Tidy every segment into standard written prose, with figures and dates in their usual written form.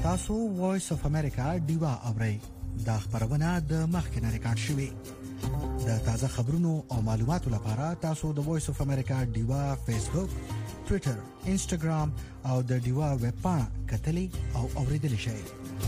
تاسو وایس اف امریکا دیوا اورئ دا خبرونه د مخکنه ریکارډ شوې د تازه خبرونو او معلوماتو لپاره تاسو د وایس اف امریکا دیوا فیسبوک ټوئیټر انسټاګرام او د دیوا ویب پاڼه کتلې او اوریدلې شئ.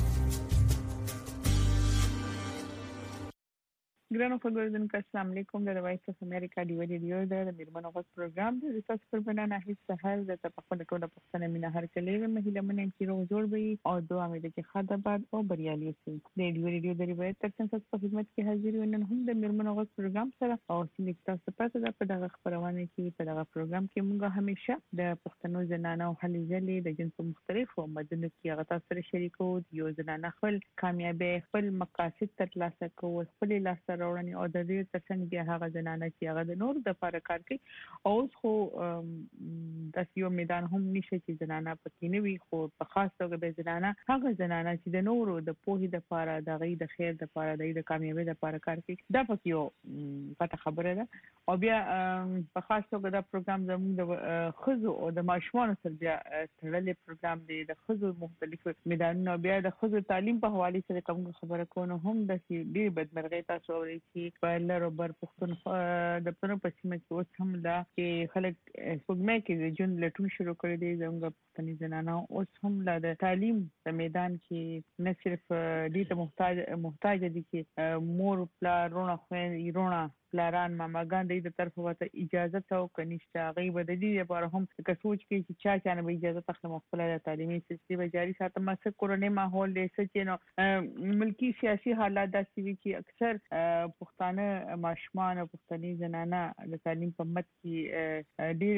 ګرانو خبرونه السلام علیکم د وایس اف امریکا دی ویډیو د میرمنو غږ پروګرام د تاسو پر بنانه هیڅ سهار د تپخله ټوله پښتنه مینه هر کله مهله منه چې روز جوړ وي او دوه امید چې خداباد او بریالي شي. د ویډیو د روایت ترڅنګ تاسو په خدمت کې حاضر یم. نن هم د میرمنو غږ پروګرام سره او چې تاسو پاتې ده په دغه خبرونه کې په دغه پروګرام کې موږ همیشه د پښتنو زنانو هلې ځلې د جنسو مختلفو مدنو کې هغه تاسو سره شریکو یو زنانه خپل کامیابی خپل مقاصد ترلاسه کول خپل لاسته راوړنې او د دې ترڅنګ بیا هغه زنانه چې هغه د نور د لپاره کار کوي او خو د یو میدان هم نشي چې زنانه پکې نه وي خو په خاص توګه د زنانه هغه زنانه چې د نورو د پوهې د لپاره د غي د خیر د لپاره د کامیابی د لپاره کار کوي دا پکې یو پټه خبره ده. او بیا په خاص توګه دا پروګرام زموږ د خزو او د ماشومان سره بیا تړلې پروګرام دی د خزو مختلف میدانونو بیا د خزو تعلیم په حواله سره کوم خبره کوو هم د دې بدمرغۍ تاسو چې په لارو بر پښتون د پنو پسیمه کې اوس هم دا چې خلک سپوږمۍ کې د جون لټون شروع کړی دی زموږ پښتني زنانه اوس هم د تعلیم په میدان کې نه صرف دې ته محتاج دي چې مور پلار رونه خويندې پلاران ماماګان د طرفه وته اجازه او کنيشته غي بد دي لپاره هم که سوچ کې چې چا نه اجازه تخلم خپل تعلیمي سیستم جاری ساتم مسه کورونی ماحول دې چې نو ملکی سیاسي حالات داسې وي چې اکثر پښتانه ماشومان او پښتني زنانه د تعلیم په مت کې ډېر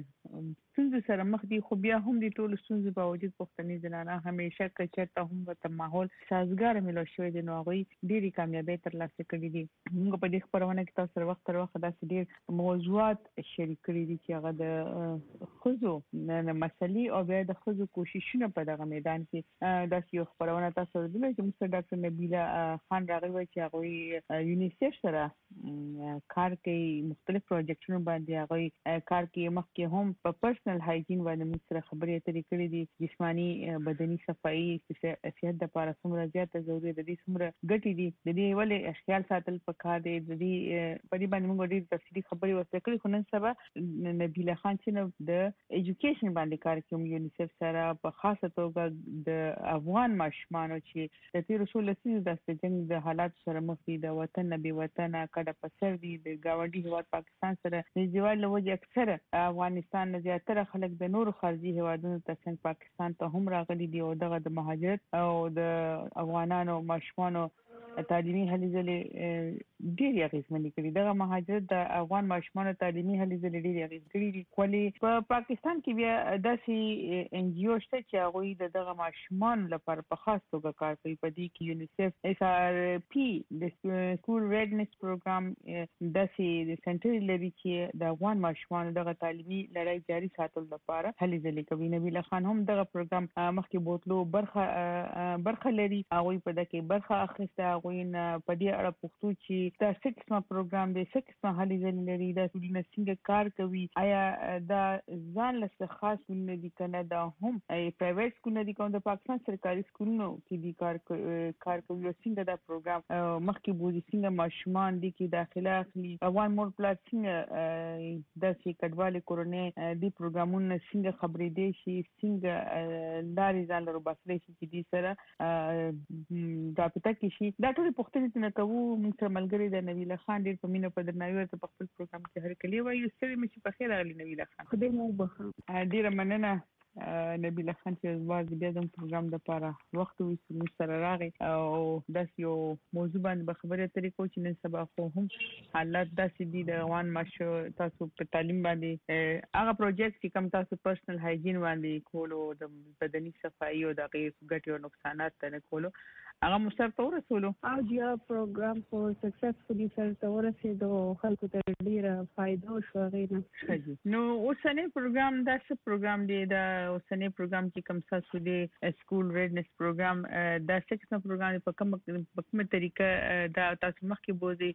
څنګه سره مخ دي خو بیا هم د ټول ستونزو باوجود پښتني زنانه همیشه کچته هم په ماحول سازګار ملو شوی د نوغي ډېری کامیابی ترلاسه کړې دي. موږ په دې خبرونه کې تاسو وخت تر وخت داسې ډېر موضوعات شریک کړي دي چې هغه د خزو نه مسلې او بیا د خزو کوششونه په دغه میدان کې داسې یو خبرونه تاسو ولې چې مستر ډاکټر نبیله خان راغلی چې هغه یونیسف سره کار کوي مختلف پروجیکټونو باندې هغه کار کوي مخکې هم په پرسنل هایجین باندې موږ سره خبرې اترې کړې دي جسمانی بدني صفائی صحت لپاره څومره زیاته ضروري ده دي څومره ګټې دي د دې ولې خیال ساتل پکار دي د دې په دې باندې موږ ډېر تفصیلي خبرې وکړې خو نن سبا نبیله خان چې د ایجوکیشن باندې کار کوي یونیسف سره په خاصه توګه د افغان ماشومانو چې د تیر رسول لسیز د جنگ د حالات سره مخ دي د وطن نبی وطن کډه پسر دي د گاونډي هیواد پاکستان سره د دیوال لوجه اکثر افغانستان نه زیاتره خلک د نور خارجي هیوادونو څخه پاکستان ته هم راغلي دي او دغه د مهاجرت او د افغانانو ماشومانو تعلیمي هلې ځلې ډېر اغیزمنې کړي دغه مهاجرت د افغان ماشومانو تعلیمي هلې ځلې ډېر اغیز کړي دي خو په پاکستان کې بیا داسې ان جی او شته چې هغه دغه ماشومان لپاره په خاص توګه کار کوي په دې کې یونیسف اس ار پی د سکول ریډنس پروګرام داسې د سنټر لري چې د افغان ماشومانو دغه تعلیمي لړۍ جاري ساتل لپاره هلې ځلې کوي. نبیله خان هم دغه پروګرام مخکې بوتلو برخه لري هغه په دغه برخه اخیسته غوین په دې اړه پوښتو چې دا سکسما پروګرام دی سکسما هلې ځلې لري دا ټولنه څنګه کار کوي آیا دا ځان له خاص نه دي کنه دا هم پرایویټ سکول نه دي کوم د پاکستان سرکاري سکولونو کې دي کار کوي څنګه دا پروګرام مخکې بودی څنګه ماشومان دي کې داخله اخلي افغان مور پلاس څنګه د کډوالي کورونه دي پروګرامونه څنګه خبرې دي شي څنګه لارې ځان له باسلې چې دي سره دا پته کې شي دا ټول پوښتنې نه کوو. موږ سره ملګری د نبیله خان ډېر په مینه په درناوي ته په خپل پروګرام کې هر کلی وایي ستړي مې په خیر راغلی نبیله خان خدای مو وبخښه ډېر مننه نبیله خان چې واز بیا د پروګرام لپاره وخت وې سره راغی او داس یو موضوع باندې خبرې اترې کوو چې نن سبا خو هم حالات داسې دي د افغان ماشو تاسو په تعلیم باندې هغه پروجیکټ چې کوم تاسو پرسنل هایجین باندې کولو د بدني صفائی او د غیر ګټو او نقصانات نه کولو هغه مستر رسولو او دا پروګرام کو سکسسفولي سره ورسېدو خلکو ته ډیره فائدہ شو غینه. نو اوسنی پروګرام دا څه پروګرام دی دا اوسنی پروګرام چې کوم تاسو دی سکول ریډنس پروګرام دا سکسما پروګرام په کومه طریقه دا تاسو مخکې بوزي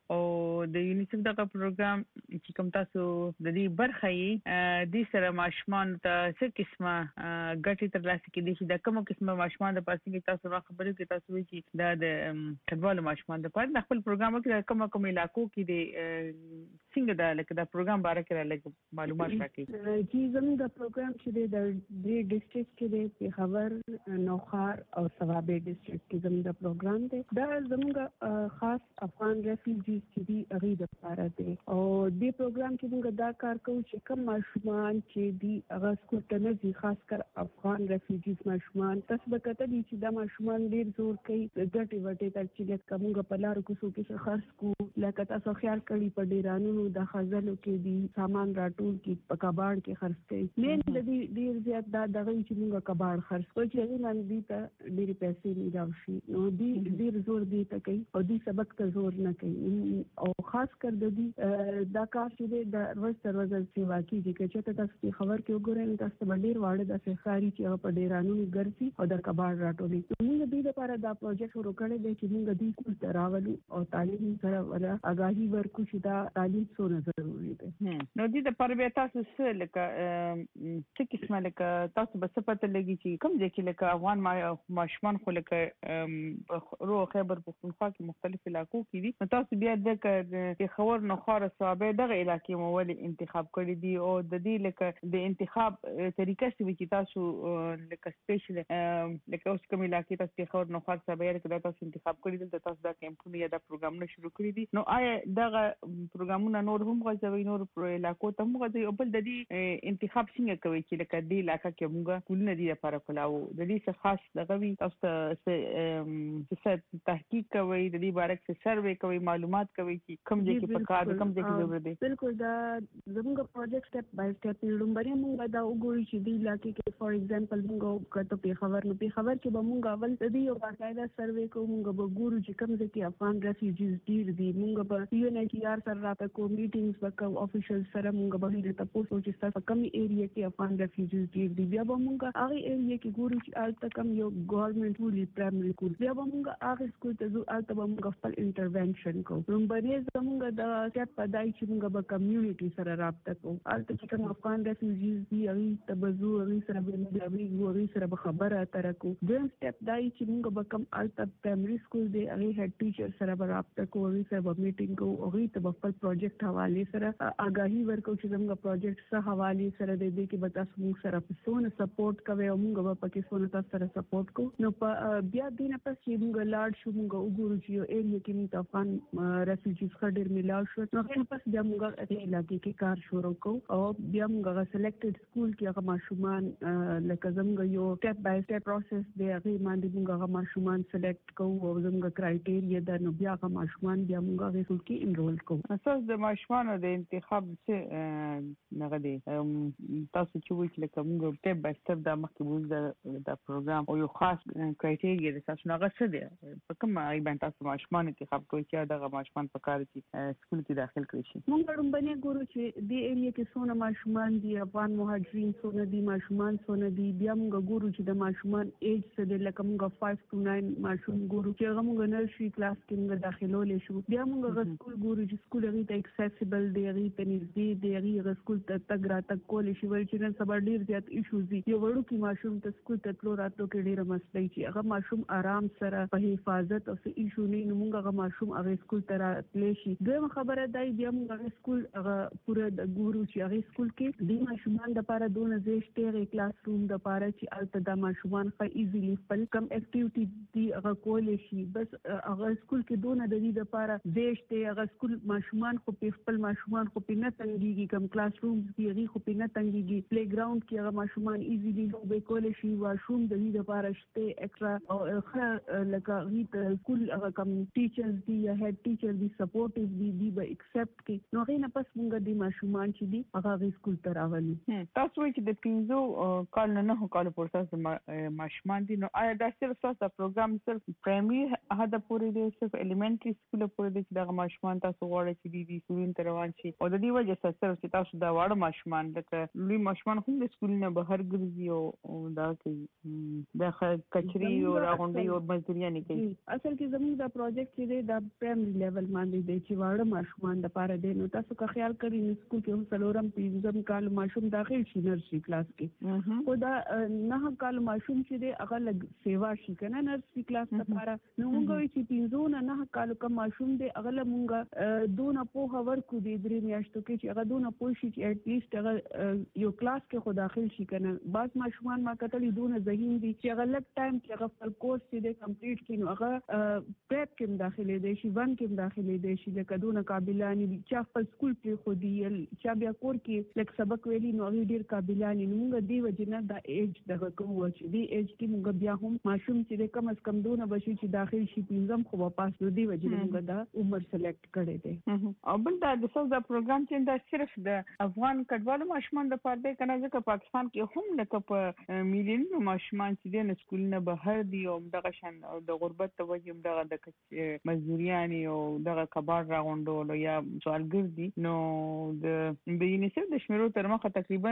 او د یونیسف دغه پروګرام چې کوم تاسو د دې برخه یې د سره ماشومان ته څه قسمه ګټې ترلاسه کړي چې د کومو قسمه ماشومان د پاسې کې تاسو راخبرې کې تاسو وایي چې د کډوالو ماشومان د پاره د خپل پروګرام کې کوم علاقو کې د څنګه د لکه د پروګرام باره کې لکه معلومات راکړي. چې زموږ د پروګرام چې د دې ډیسټریکټ کې د پیښور نوخار او ثوابه ډیسټریکټ کې زموږ د پروګرام دی دا زموږ خاص افغان ریفیوجیز چې دی هغه د لپاره دی او دې پروګرام کې موږ دا کار کوو چې کوم ماشومان چې دی هغه سکول ته نه ځي خاص کر افغان ریفیوجیز ماشومان تاسو به کته دي چې دا ماشومان ډیر زور کوي ګټي وټي تر چې کومه په لار کوڅو کې خرڅ کو لکه تاسو خیال کړی په ډیرانو د خزلو کې دی سامان راټول کې په کباړ کې خرڅ کوي مین د دې ډیر زیات دا دغه چې موږ کباړ خرڅ کوو چې هغه باندې ته ډیر پیسې نه راوشي نو دی ډیر زور دی ته کوي او دی سبق ته زور نه کوي او خاص کر د دې دا کار چې د ورځ تر ورځ چې واقعي دي چې تاسو خبر کې وګورئ تاسو ډیر واړه د سخاري چې په ډیرانو ګرځي او د کباړ راټولي موږ دې لپاره دا پروجیکټ شروع کړی دی چې موږ دې کول تراولو او تعلیم سره ولا آگاهي ورکو چې دا تعلیم څونه ضروري دی نو دې د پربیا تاسو سره لکه څه قسمه لکه تاسو به څه پته لګي چې کوم ځای کې لکه افغان ماشومان خو لکه رو خیبر پختونخوا کې مختلف علاقو کې دي نو تاسو بیا د خور نخار صوابه دغه علاقې مو ولې انتخاب کړی دي او د دې لکه د انتخاب طریقه چې تاسو لکه سپیشل لکه اوس کوم علاقې تاسو خور نخار صوابه لکه تاسو انتخاب کړی دي تاسو دا کیمپونه یا دا پروګرامونه شروع کړی دي نو آیا دغه پروګرامونه نور هم غځوي نور علاقو ته هم غځوي او بل د دې انتخاب څنګه کوي چې لکه دې علاقې کې موږ کولونه دي لپاره کولاو د دې څه خاص دغه وی تاسو څه تحقیق کوي د دې باره کې سروې کوي معلومات کوي چې کوم ځای کې پکار کوم ځای کې ضرورت دی بالکل دا زموږ پروجیکټ سټپ بای سټپ لومبري موږ دا وګورئ چې دې علاقې کې فور ایگزامپل موږ کته په خبر کې به موږ اول د دې یو باقاعده سروې کوو موږ به ګورو چې کوم ځای کې افغان ریفیوجیز ډیر دي موږ به یو نه کې سره راته کو میټینګز وکړو افیشل سره موږ به دې تاسو چې تاسو کوم ایریا کې افغان ریفیوجیز ډیر دي بیا به موږ هغه ایریا کې ګورو چې الته کوم یو ګورنمنت ولې پرایمري سکول بیا به موږ هغه سکول ته ځو الته به موږ خپل انټرونشن کوو لومبري زموږ د سټپ پدای چې موږ به کمیونټي سره رابطه کوو الته چې کوم افغان ریفیوجیز دي هغه ته به زو هغه سره به سره به خبره اترې کوو دویم سټپ دای چې موږ به کوم الته پرایمري سکول دی هغه هډ ټیچر سره به رابطه کوو هغه سره به میټینګ کوو هغه ته خپل پروجیکټ حواله سره آگاهي ورکو چې زموږ پروجیکټ سره حواله سره د دې کې به تاسو موږ سره پسونه سپورټ کوي او موږ به پکې سونه تاسو سره سپورټ کوو نو بیا دې نه پس چې موږ لاړ شو موږ وګورو چې یو ایریا کې موږ افغان ریفیوجیز خډیر ملاو شو نو خپل پس بیا موږ دې علاقې کې کار شروع کوو او بیا موږ سلیکټډ سکول کې هغه ماشومان لکه زموږ یو سټپ بای سټپ پروسس دی هغه باندې موږ هغه ماشومان سلیکټ کوو او زموږ کرایټیریا د نو بیا هغه ماشومان بیا موږ هغه سکول کې انرول کوو اساس د ماشومان د انتخاب څه نه غدي تاسو چې وایي چې کوم سټپ بای سټپ د مخکې د پروګرام او یو خاص کرایټیریا د تاسو نه غوښته دي په کوم ایبن تاسو ماشومان انتخاب کوئ چې دغه ماشومان په کار کې سکول کې داخل کړي شي موږ باندې ګورو چې د ایریا کې څونه ماشومان دي افغان مهاجرین څونه دي ماشومان څونه دي بیا موږ ګورو چې د ماشومان ایج څه دی لکه موږ 5 to 9 ماشوم ګورو چې هغه موږ نرسري کلاس کې موږ داخلول شو بیا موږ سکول ګورو چې سکول هغه ته اکسیسیبل دی هغه ته نږدې دی هغه سکول ته تګ راتګ کول شي ول چې نن سبا ډیر زیات ایشوز دي یو وړو کې ماشوم ته سکول ته تلو راتلو کې ډیره مسلې چې هغه ماشوم آرام سره په حفاظت او څه ایشو نه موږ هغه ماشوم هغه سکول ته راتلی شي دویم خبره دی بیا موږ هغه سکول هغه پوره د ګورو چې هغه سکول کې د ماشومان لپاره دونه زیشته کلاس روم د لپاره چې الته د ماشومان په ایزیلی خپل کم اکټیویټي دی هغه کول شي بس هغه سکول کې دونه د دې لپاره زیشته هغه سکول ماشومان خو په خپل ماشومان خو په نه تنګيږي کم کلاس روم دی هغه خو په نه تنګيږي پلی ګراوند کې هغه ماشومان ایزیلی لوبې کول شي واشوم د دې لپاره شته ایکسترا او لکه هیڅ سکول هغه کم ټیچرز دی یا هډ ټیچر دی سپورټیو دی به ایکسپټ کې نو غي نه پس موږ د ماشومان چې دی هغه سکول ته راولي تاسو وایي چې د 15 کال نه کال پورته ماشومان دي نو آیا دا صرف تاسو پروګرام صرف پرایمري هدا پورې دی صرف الیمنټري سکول پورې دی چې د ماشومان تاسو غواړئ چې دی سکول ته روان شي او د دې وجه سره صرف چې تاسو دا واړه ماشومان لکه لوی ماشومان هم د سکول نه بهر ګرځي او دا کوي د کچري او راغونډي او مزدوري نه کوي اصل کې زموږ دا پروجیکټ چې د پرایمري لیول لیول باندې دی چې واړه ماشومان د پاره دی. نو تاسو که خیال کړئ نو سکول کې هم څلورم پنځم کال ماشوم داخل شي نرسري کلاس کې، خو دا 9 کال ماشوم چې دی هغه لږ سیوا شي کنه نرسري کلاس لپاره. نو موږ چې 5 نه 9 کال کوم ماشوم دی هغه موږ دونه په ورکو دی 3 میاشتو کې چې هغه دونه پوه شي چې اټ لیست هغه یو کلاس کې خو داخل شي کنه. بعض ماشومان ما کتلې دونه ذهین دي چې هغه لږ ټایم کې هغه خپل کورس چې کمپلیټ کړي نو هغه پریپ کې داخلي دي شي، ون کې داخلي دي شي، لکه دونه قابلان دي چې خپل سکول کې خو دی چې بیا کور کې لکه سبق ویلي نو هغه ډیر قابلان دي. موږ دی وجنه دا ایج دغه کوم و چې دی ایج کې موږ بیا هم ماشوم چې کم از کم دونه بشي چې داخل شي 5م خو واپس نو دی وجنه موږ دا عمر سلیکټ کړی دی. او بل دا د څو دا پروګرام چې دا صرف د افغان کډوالو ماشومان د پاره دی کنه، ځکه پاکستان کې هم لکه په میلیونونو ماشومان چې د سکولونو بهر دي او دغه شان د غربت د وجې دغه د مزدوريان او دغه کبار راغونډول یا سوالګر دي. نو د یونیسف د شمیرو تر مخه تقریبا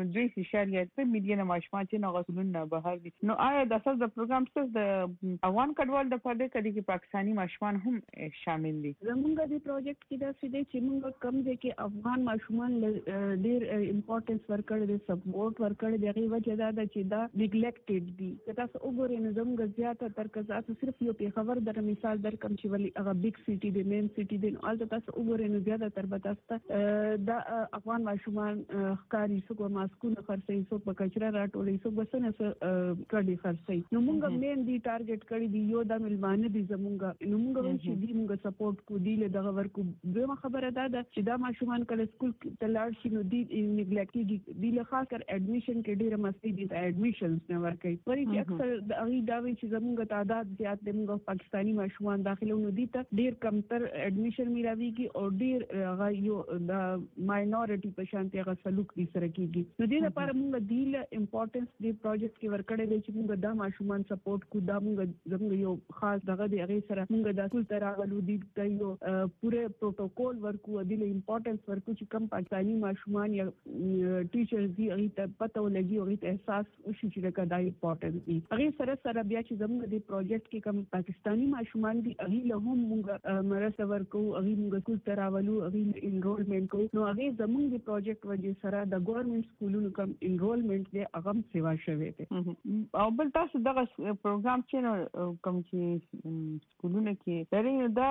2.3 میلیونه ماشومان چې نه غوښتلونه بهر دي. نو آیا د اساس د پروګرام څخه د افغان کډوال د پاره کدي کې پاکستانی ماشومان هم شامل دي؟ زمونږ د پروجیکټ کې دا سده چې موږ کم دي کې افغان ماشومان ډیر امپورټنس ورکړي دي، سپورټ ورکړي دي. هغه وجه دا ده چې دا نیګلیکټډ دي. تاسو وګورئ نو زموږ زیاته تر کزات صرف یو په خبر در مثال در کم چې ولی هغه بیگ سټي دی مین سټي دی نو البته تاسو وګورئ نو زیاته تر بتاسته دا افغان ماشومان ښکاری څوک ماسکونه خرڅي، څوک په کچرا راټولې، څوک بسنه کړي خرڅي. نو موږ مین دی ټارګټ کړی دی یو د ملمانه دي زمونږ. نو موږ چې دی موږ سپورټ کو دی له دغه ورکو. دویمه خبره ده چې دا ماشومان کله سکول ته لاړ شي نو دی نیګلیکټ دی له خاص کر اډمیشن کې ډیره مستی دي اډمیشنز نه ورکوي. ولی چې اکثر د هغه داوی چې زمونږ تعداد زیات دی، موږ پاکستانی ماشومان داخله نو دي ته ډیر کمتر اډمیشن میراويږي او ډیر هغه یو د ماینورټي په شان ته هغه سلوک دي سره کیږي. نو دې لپاره موږ دی له امپورټنس دی پروجیکټ کې ورکړی دی چې موږ دا ماشومان سپورټ کو. دا موږ زموږ یو خاص دغه دی هغه سره موږ د ټول تراغلو دي یو پوره پروتوکول ورکو دی له امپورټنس ورکو چې کم پاکستانی ماشومان یا ټیچرز دی هغه ته پته ولګي او هغه احساس وشي چې دا د امپورټنس دی. هغه سره بیا چې زموږ د پروجیکټ کې کم پاکستانی ماشومان دي هغه له هم موږ مرسته ورکو، هغه موږ ټول تراولو، هغه انرولمنت کو. نو هغه زموږ د پروجیکټ وجه سره د ګورنمنت سکولونو کم انرولمنت دی هغه سیوا شوی دی. او بل تاسو دغه پروګرام چې کوم چې سکولونه کې درې دا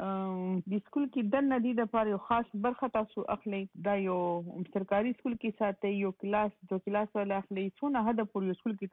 د سکول کې د ندی د لپاره یو خاص برخه تاسو اخلي. دا یو سرکاري سکول کې ساتي یو کلاس دو کلاس ولا اخلي. څونه هدا پر یو سکول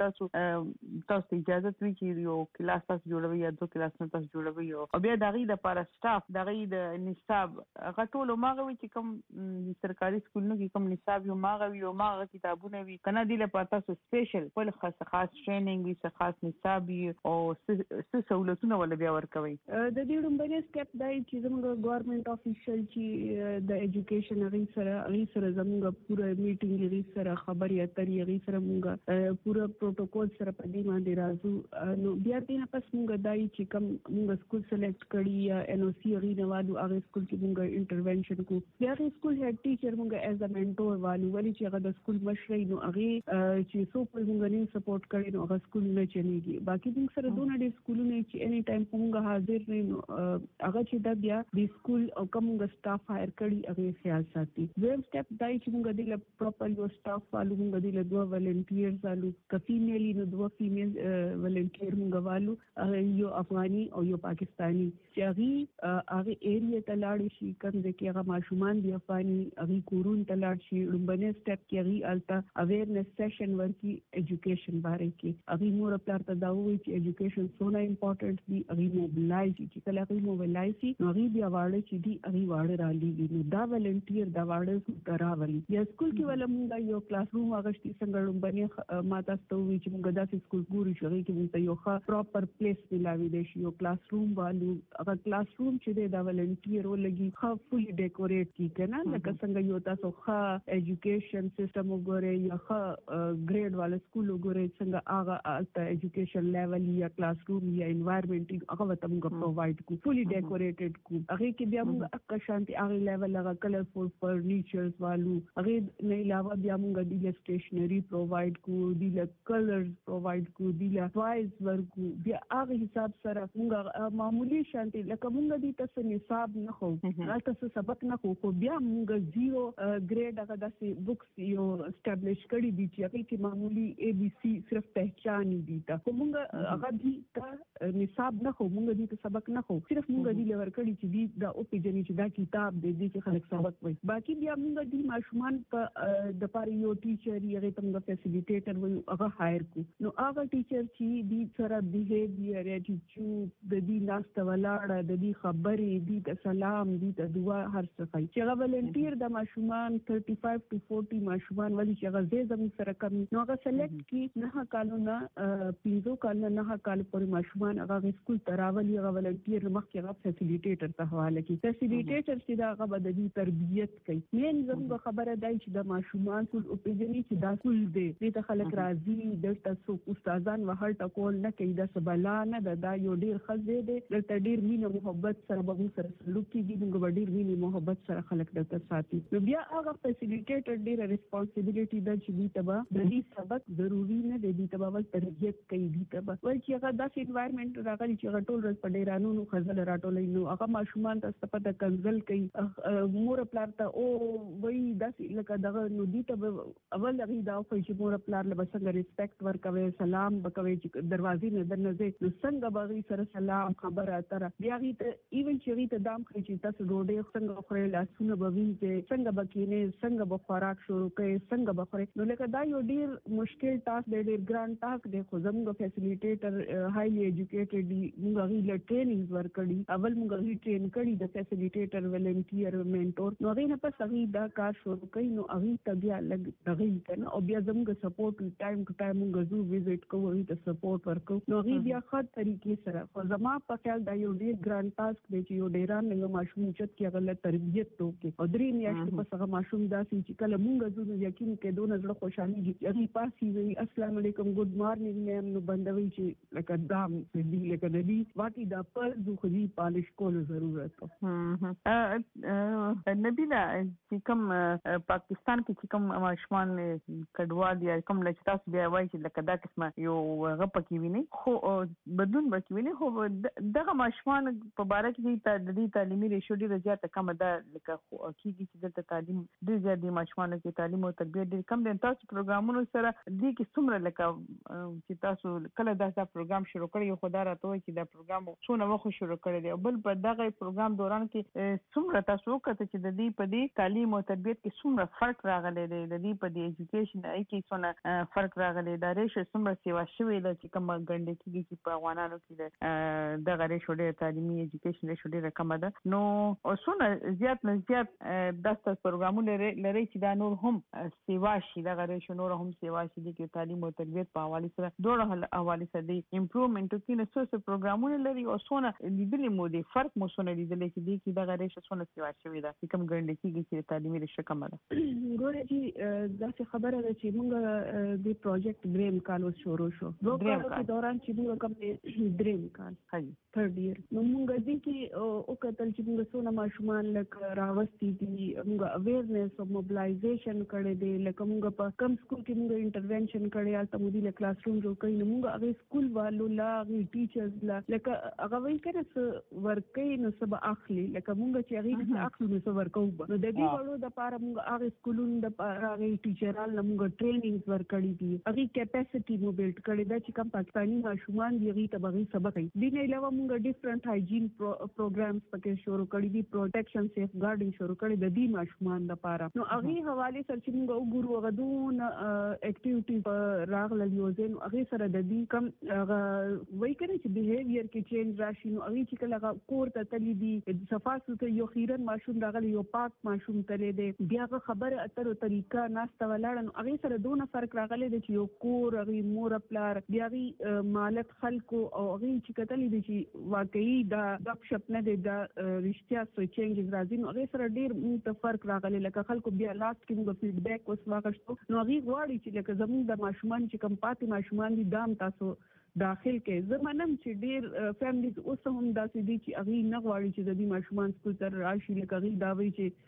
کې تاسو اجازه وی چې یو کلاس تاسو جوړوي یا دو کلاس نه تاسو جوړوي او بیا دغه د لپاره سټاف دغه د نصاب غټول ماغه وي چې کوم سرکاري سکولونو کې کوم نصاب یو ماغه وي او ماغه کتابونه وي کنه دی لپاره تاسو سپیشل ول خاص ټریننګ وي، خاص نصاب او څه سہولتونه ول بیا ورکوي. د دې لومبني سټپ دی چې زموږ ګورنمنت افیشل چې د ایجوکیشن غي سره زموږ پوره میټینګ غي سره خبري اترې غي سره موږ پوره پروتوکول سره په دې باندې راځو. نو بیا دې نه پس موږ دای چې کوم موږ سکول سلیکټ کړی یا ان او سی غي نه والو هغه سکول کې موږ انټرونشن کو. بیا غي سکول هډ ټیچر موږ ایز ا منټور والو ولی چې هغه د سکول مشري نو هغه چې سو په موږ نه سپورټ کړی نو هغه سکول نه چلیږي. باقي موږ سره دونه ډېر سکولونه چې اني ټایم موږ حاضر نه نو هغه چې دا بیا د سکول او کوم سټاف هایر کړي هغه خیال ساتي. دویم سټپ دای چې موږ د پراپر یو سټاف والو موږ د دوه ولنټیرز والو کفیمیلی نو دوه فیمیل ولنټیر موږ والو یو افغاني او یو پاکستانی چې هغه ایریا ته لاړ شي کوم ځکه هغه ماشومان دی افغاني هغه کورون ته لاړ شي. لومبنه سټپ کې هغه الته اویرنس سیشن ورکی ایجوکیشن باره کې هغه مور خپل ته دا وایي چې ایجوکیشن څونه امپورټنٹ دی. هغه موبلایز چې کله هغه موبلایز نو هغه بیا واړه چې دی هغه واړه را لېږي نو دا ولنټیر دا واړه راولي. یا سکول کې ولا موږ یو کلاس روم اغشتي څنګه لومبنه ماته ستوي چې موږ داسې سکول ګورو چې هغه کې موږ یو ښه پراپر پلیس ملاوي دی شي. یو کلاس روم والو هغه کلاس روم چې دی دا ولنټیر ولګي ښه فولي ډیکوریټ کی کنه لکه څنګه یو تاسو ښه ایجوکیشن سیستم وګورئ یا ښه ګریډ والا سکول وګورئ څنګه هغه الته ایجوکیشن لیول یا کلاس روم یا انوایرنمنت هغه ته موږ پرووایډ کو فولي ډیکوریټډ کو. هغه کې بیا موږ اکه شانتي هغه لیول هغه کلرفل فرنیچرز والو هغه نه علاوه بیا موږ د سټیشنری پرووایډ کو، د کلرز پرووایډ کو، د ټوایز ورکو. بیا هغه حساب سره موږ معمولی شانتي لکه موږ مونږ دې تاسو نصاب نه خو تاسو سبق نه خو بیا مونږ 0 ګریډ هغه داسې بوکس یو اسټابلیش کړی دي چې هغه کې معمولی ABC صرف پہچان دي تا مونږ هغه دې نصاب نه خو مونږ دې سبق نه خو صرف مونږ دې لور کړی چې دې دا او پیجنې چې دا کتاب دې چې خلک سبق وایي باقي بیا مونږ دې ماشومان په د پاره یو ټیچر یې ته فیسیلیټیټر وایي هغه هایر کو نو هغه ټیچر چې دې سره بیهیویر اټیټیوډ د دې ناست ولاړه د دې خبرې دې سلام دې دعا هر څه کوي چې هغه ولنټیر د ماشومان 35 to 40 ماشومان ولې چې هغه زموږ سره کوي نو هغه سلیکټ کی نه کالونه 15 کال نه کال پورې ماشومان هغه سکول تراولي هغه ولنټیر مخکې هغه فیسیلیټیټر ته حواله کی فیسیلیټیټر چې دا هغه د دې تربیت کوي مین زموږ خبره دی چې د ماشومان ټول او پیژنې چې دا سکول دی دې خلک راځي دلته څو استادان وهل ټکول نه کوي د سبلا نه دا یو ډیر خزه دی دلته ډیر مینه محبت سره به سره سلوک کیږي موږ ډیر مینه محبت سره خلک دلته ساتي نو بیا هغه فیسیلیټیټر ډیر ریسپانسیبিলিټي د چې دې تبا د دې سبق ضروری نه دی دې تبا ول تربیت کوي دې تبا ول چې هغه داسې انوایرنمنت راغلی چې هغه ټول ورځ په ډیرانو خزل راټولې نو هغه ماشومان ته په کنزل کوي مور پلار ته او وای داسې لکه دغه نو دې ته اول هغه دا خو چې مور پلار له څنګه ریسپیکټ ورکوي سلام وکوي چې دروازې نه درنځي نو څنګه باغی سره سلام خبره اتره بیا غي ته ایون چې ته دام خو چې تاسو ډوډۍ څنګه خوري لاسونه بوي چې څنګه بکینه څنګه به خوراک شروع کوي څنګه به خوري نو لکه دا یو ډیر مشکل ټاسک دی ډیر ګران ټاسک دی خو زموږ فیسیلیټیټر هایلی ایجوکیټډ دی موږ غي له ټرینینګ ورکړي اول موږ غي ټرین کړي د فیسیلیټیټر ولنټیر منټور نو غي نه پس غي دا کار شروع کړي نو غي تبیا لګ غي کنه او بیا زموږ سپورټ ټایم ټو ټایم موږ زو وزټ کوو غي ته سپورټ ورکو نو غي بیا خاص طریقې سره خو زما په خیال دا یو ډیر ګران ټاسک دی چې یو ډیران له ماشوم چت کې غل تربیت توکي او درې میاشتې پس هغه ماشوم داسې چې کله موږ زو یقین کې دونه زړه خوشحالي دي غي پاسي وي السلام علیکم ګډ مارنینګ میم نو بندوي چې لکه دام دې لکه دې واقعي دا پر زو خو دې پالش کول ضرورت نبیلا چې کوم پاکستان کې چې کوم ماشومان کډوال یا کوم لچ تاسو بیا وایي چې لکه دا قسمه یو غپ کې ویني خو بدون بکی ویني خو دغه ماشومان په باره کې د دې تعلیمي ریشو ډیره زیاته کم ده لکه کېږي چې دلته تعلیم ډیر زیات دي ماشومان کې تعلیم او تربیت ډیر کم دي تاسو پروګرامونو سره دې کې څومره لکه چې تاسو کله دا پروګرام شروع کړی خو دا راته وایي چې دا پروګرام څونه وخت شروع کړی دی بل په دغه پروګرام دوران کې څومره تاسو وکړه چې د دې په دې تعلیم او تربیت کې څومره فرق راغلی دی د دې په دې ایجوکیشن کې څونه فرق راغلی دا ریشو څومره سیوا شوی ده چې کوم ګڼل کېږي چې په افغانانو کې دغه ریشو ډېر تعلیمي ایجوکیشن ریشو ډېره کمه ده نو څونه زیات نه زیات داسې پروګرامونه لري چې دا نور هم سیوا شي دغه ریشو نور هم سیوا شي د تعلیم او تربیت په حواله سره دوه حواله سره د امپروومنت کې نه څه پروګرامونه لري او څونه لیدلې مو دي فرق مو څونه لیدلې چې دغه ریشو څونه سیوا شوی ده چې کوم ګڼل کېږي چې تعلیمي ریشو کمه ده ګوره چې داسې خبره ده چې موږ د پروجیکټ دریم کال شروع شو دوه کالو کې دوران چې موږ کوم دریم کال ثرد ایئر نو موږ دې کې او کتل چې موږ څونه ماشومان لکه راوستي دي موږ اویرنس او موبلایزیشن کړی دی لکه موږ په کم سکول کې موږ انټرونشن کړی البته موږ له کلاس روم جوړ کړی نو موږ هغه سکول والو لا هغه ټیچرز لا لکه هغه وایي کړه ورکې نو سبا اخلي لکه موږ چې هغه اخلي نو سبا ورکو نو د دې وړو د پاره موږ هغه سکولونو د پاره هغه ټیچران موږ ټرینینګز ورکړي دي هغه کیپاسټي مو بیلډ کړی دا چې کوم پاکستاني ماشومان دی هغه ته به سبق کوي د نه علاوه موږ ډیفرنٹ هایجین پروګرامز پکې شروع کړی دي پروټیکشن سیف ګارډینګ شروع کړی د دې ماشومان لپاره نو هغه حواله سره چې موږ وګورو هغه دون اکټیویټي راغله یوزن هغه سره د دې کم وایي کړي چې بیهیویر کې چینج راشي نو هغه چې کله کور ته تللی دي صفاسو ته یو خیرن ماشوم راغلی یو پاک ماشوم تللی دی بیا خبره اترو طریقه ناسته ولاړ نو هغه سره دونه فرق راغلی دی چې یو کور هغه مور پلار بیا مالک خلکو او هغه چې کتلی دي چې واقعي دا غپ شپ نه دی دا رښتیا څه چینجز راځي نو هغه سره ډیر فرق راغلی لکه خلکو بیا لاست کې موږ فیډبیک اوس واغښتو نو هغه غواړي چې لکه زموږ د ماشومان چې کم پاتې ماشومان دي دام تاسو داخل کې زمانم چې ډیر فیملیز اوس هم داسې دي چې هغه نه غواړي چې د دې ماشومان سکول تر راشي لکه هغه دا وایي چې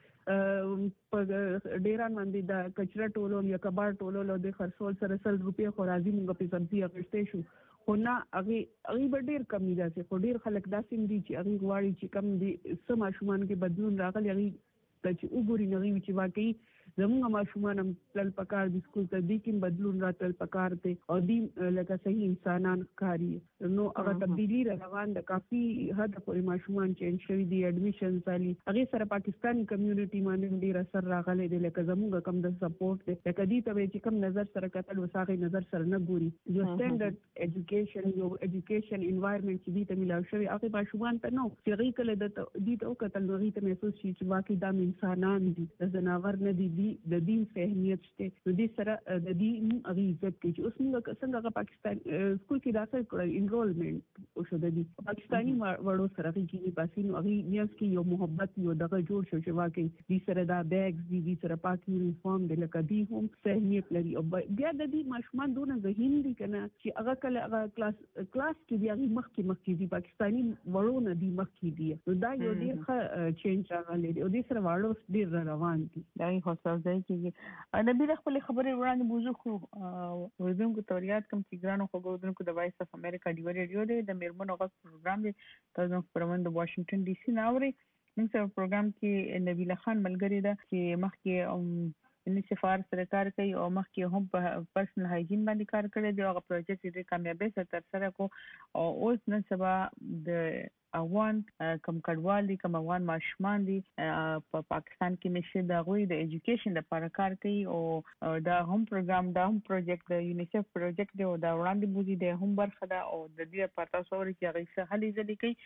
په ډیران باندې د کچره ټولول یا کبار ټولول او د خرڅول سره 100 روپیا خو راځي موږ په سبزي اخیستې شو خو نه هغه ډیر کم دي خو ډیر خلک داسې دي چې هغه غواړي چې کم دي سم ماشومان کې بدلون راغلی هغه چې وګوري نو چې واقعي زموږ ماشومان هم تل پکار دي سکول ته دي کې بدلون راتل پکار دي او دي لکه صحیح انسانان کاری نو هغه تبدیلی روان د کافي حد پورې ماشومان چینج شوی دي اډمیشن سالي هغه سره پاکستاني کمیونټي باندې ډیر اثر راغلی دی لکه زموږ کم د سپورټ دی لکه دي ته چې کم نظر سره کتل وساغه نظر سره نه ګوري یو سټانډرډ ایجوکیشن یو ایجوکیشن انوایرنمنت چې دي ته ملاوي شوی هغه ماشومان ته نو چې هغه کله د دي ته کتل نو هغه ته محسوس شي چې واقعي د انسانان دي د زناور نه دي د دین فهمیت شته نو دې سره د دین هغه عزت کوي چې اوس موږ څنګه پاکستان سکول کې داخل کړل انرولمنت او شو د دې پاکستاني وړو سره کې پاسې نو هغه نیاز کې یو محبت یو دغه جوړ شو چې واقعي دې سره دا بیگز دي سره پاک یونیفارم د لکه دي هم فهمیت لري او بیا د دې ماشومان دونه ذهین دي کنه چې هغه کله هغه کلاس کې دی مخکې دي پاکستاني وړو نه دي مخکې دي نو دا یو ډیر ښه چینج راغلی دی او دې سره وړو ډیر روان دي دا یې خاصه ځای کې نبی خپل خبرې وړاندې بوزو خو ورزونکو توریات کوم چې ګرانو خو ورزونکو د وایس اف امریکا دی ریډیو دی د میرمنو غږ پروګرام دی تاسو پروند د واشنگټن ډي سي ناوړي موږ په پروګرام کې نبیله خان ملګری ده چې مخکې انصفار سره کار کوي او مخکې هم په پرسنل هایجین باندې کار کړی دی او هغه پروجیکټ ډېر کامیابی سره ترسره کو او اوس نن سبا د افغان کم کډوال دي کم افغان ماشومان دي په پاکستان کې نشه د غوي د ایجوکیشن لپاره کار کوي او دا هم پروګرام دا هم پروجیکټ د یونیسف پروجیکټ دی او دا وړاندې بوزي د هم برخه ده او د دې لپاره تاسو ورته چې هغه څه هلي ځلې کوي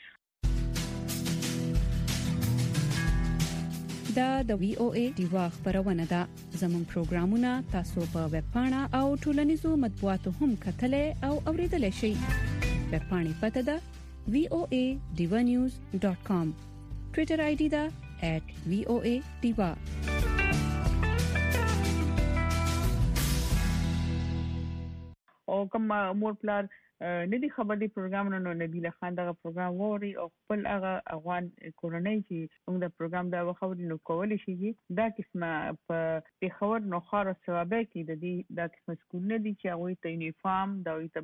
دا د وی او ای دیوا خبرونه ده زموږ پروګرامونه تاسو په ویب پاڼه او ټولنیزو مطبوعاتو هم کتلې او اوریدلې شئ ویب پاڼې پته ده voanews.com ټوئیټر آی ډی ده @voadiva او کوم مور پلار ندي خبر دی پروګرام نو نبیله خان دا پروګرام ووري او خپل هغه افغان کورنۍ چې موږ د پروګرام دا وخوري نو کولای شي دا قسمه په خبر نو خار ثوابه کې د دې دا قسمه سکول نه دي چې هغه ته یونیفارم دا ته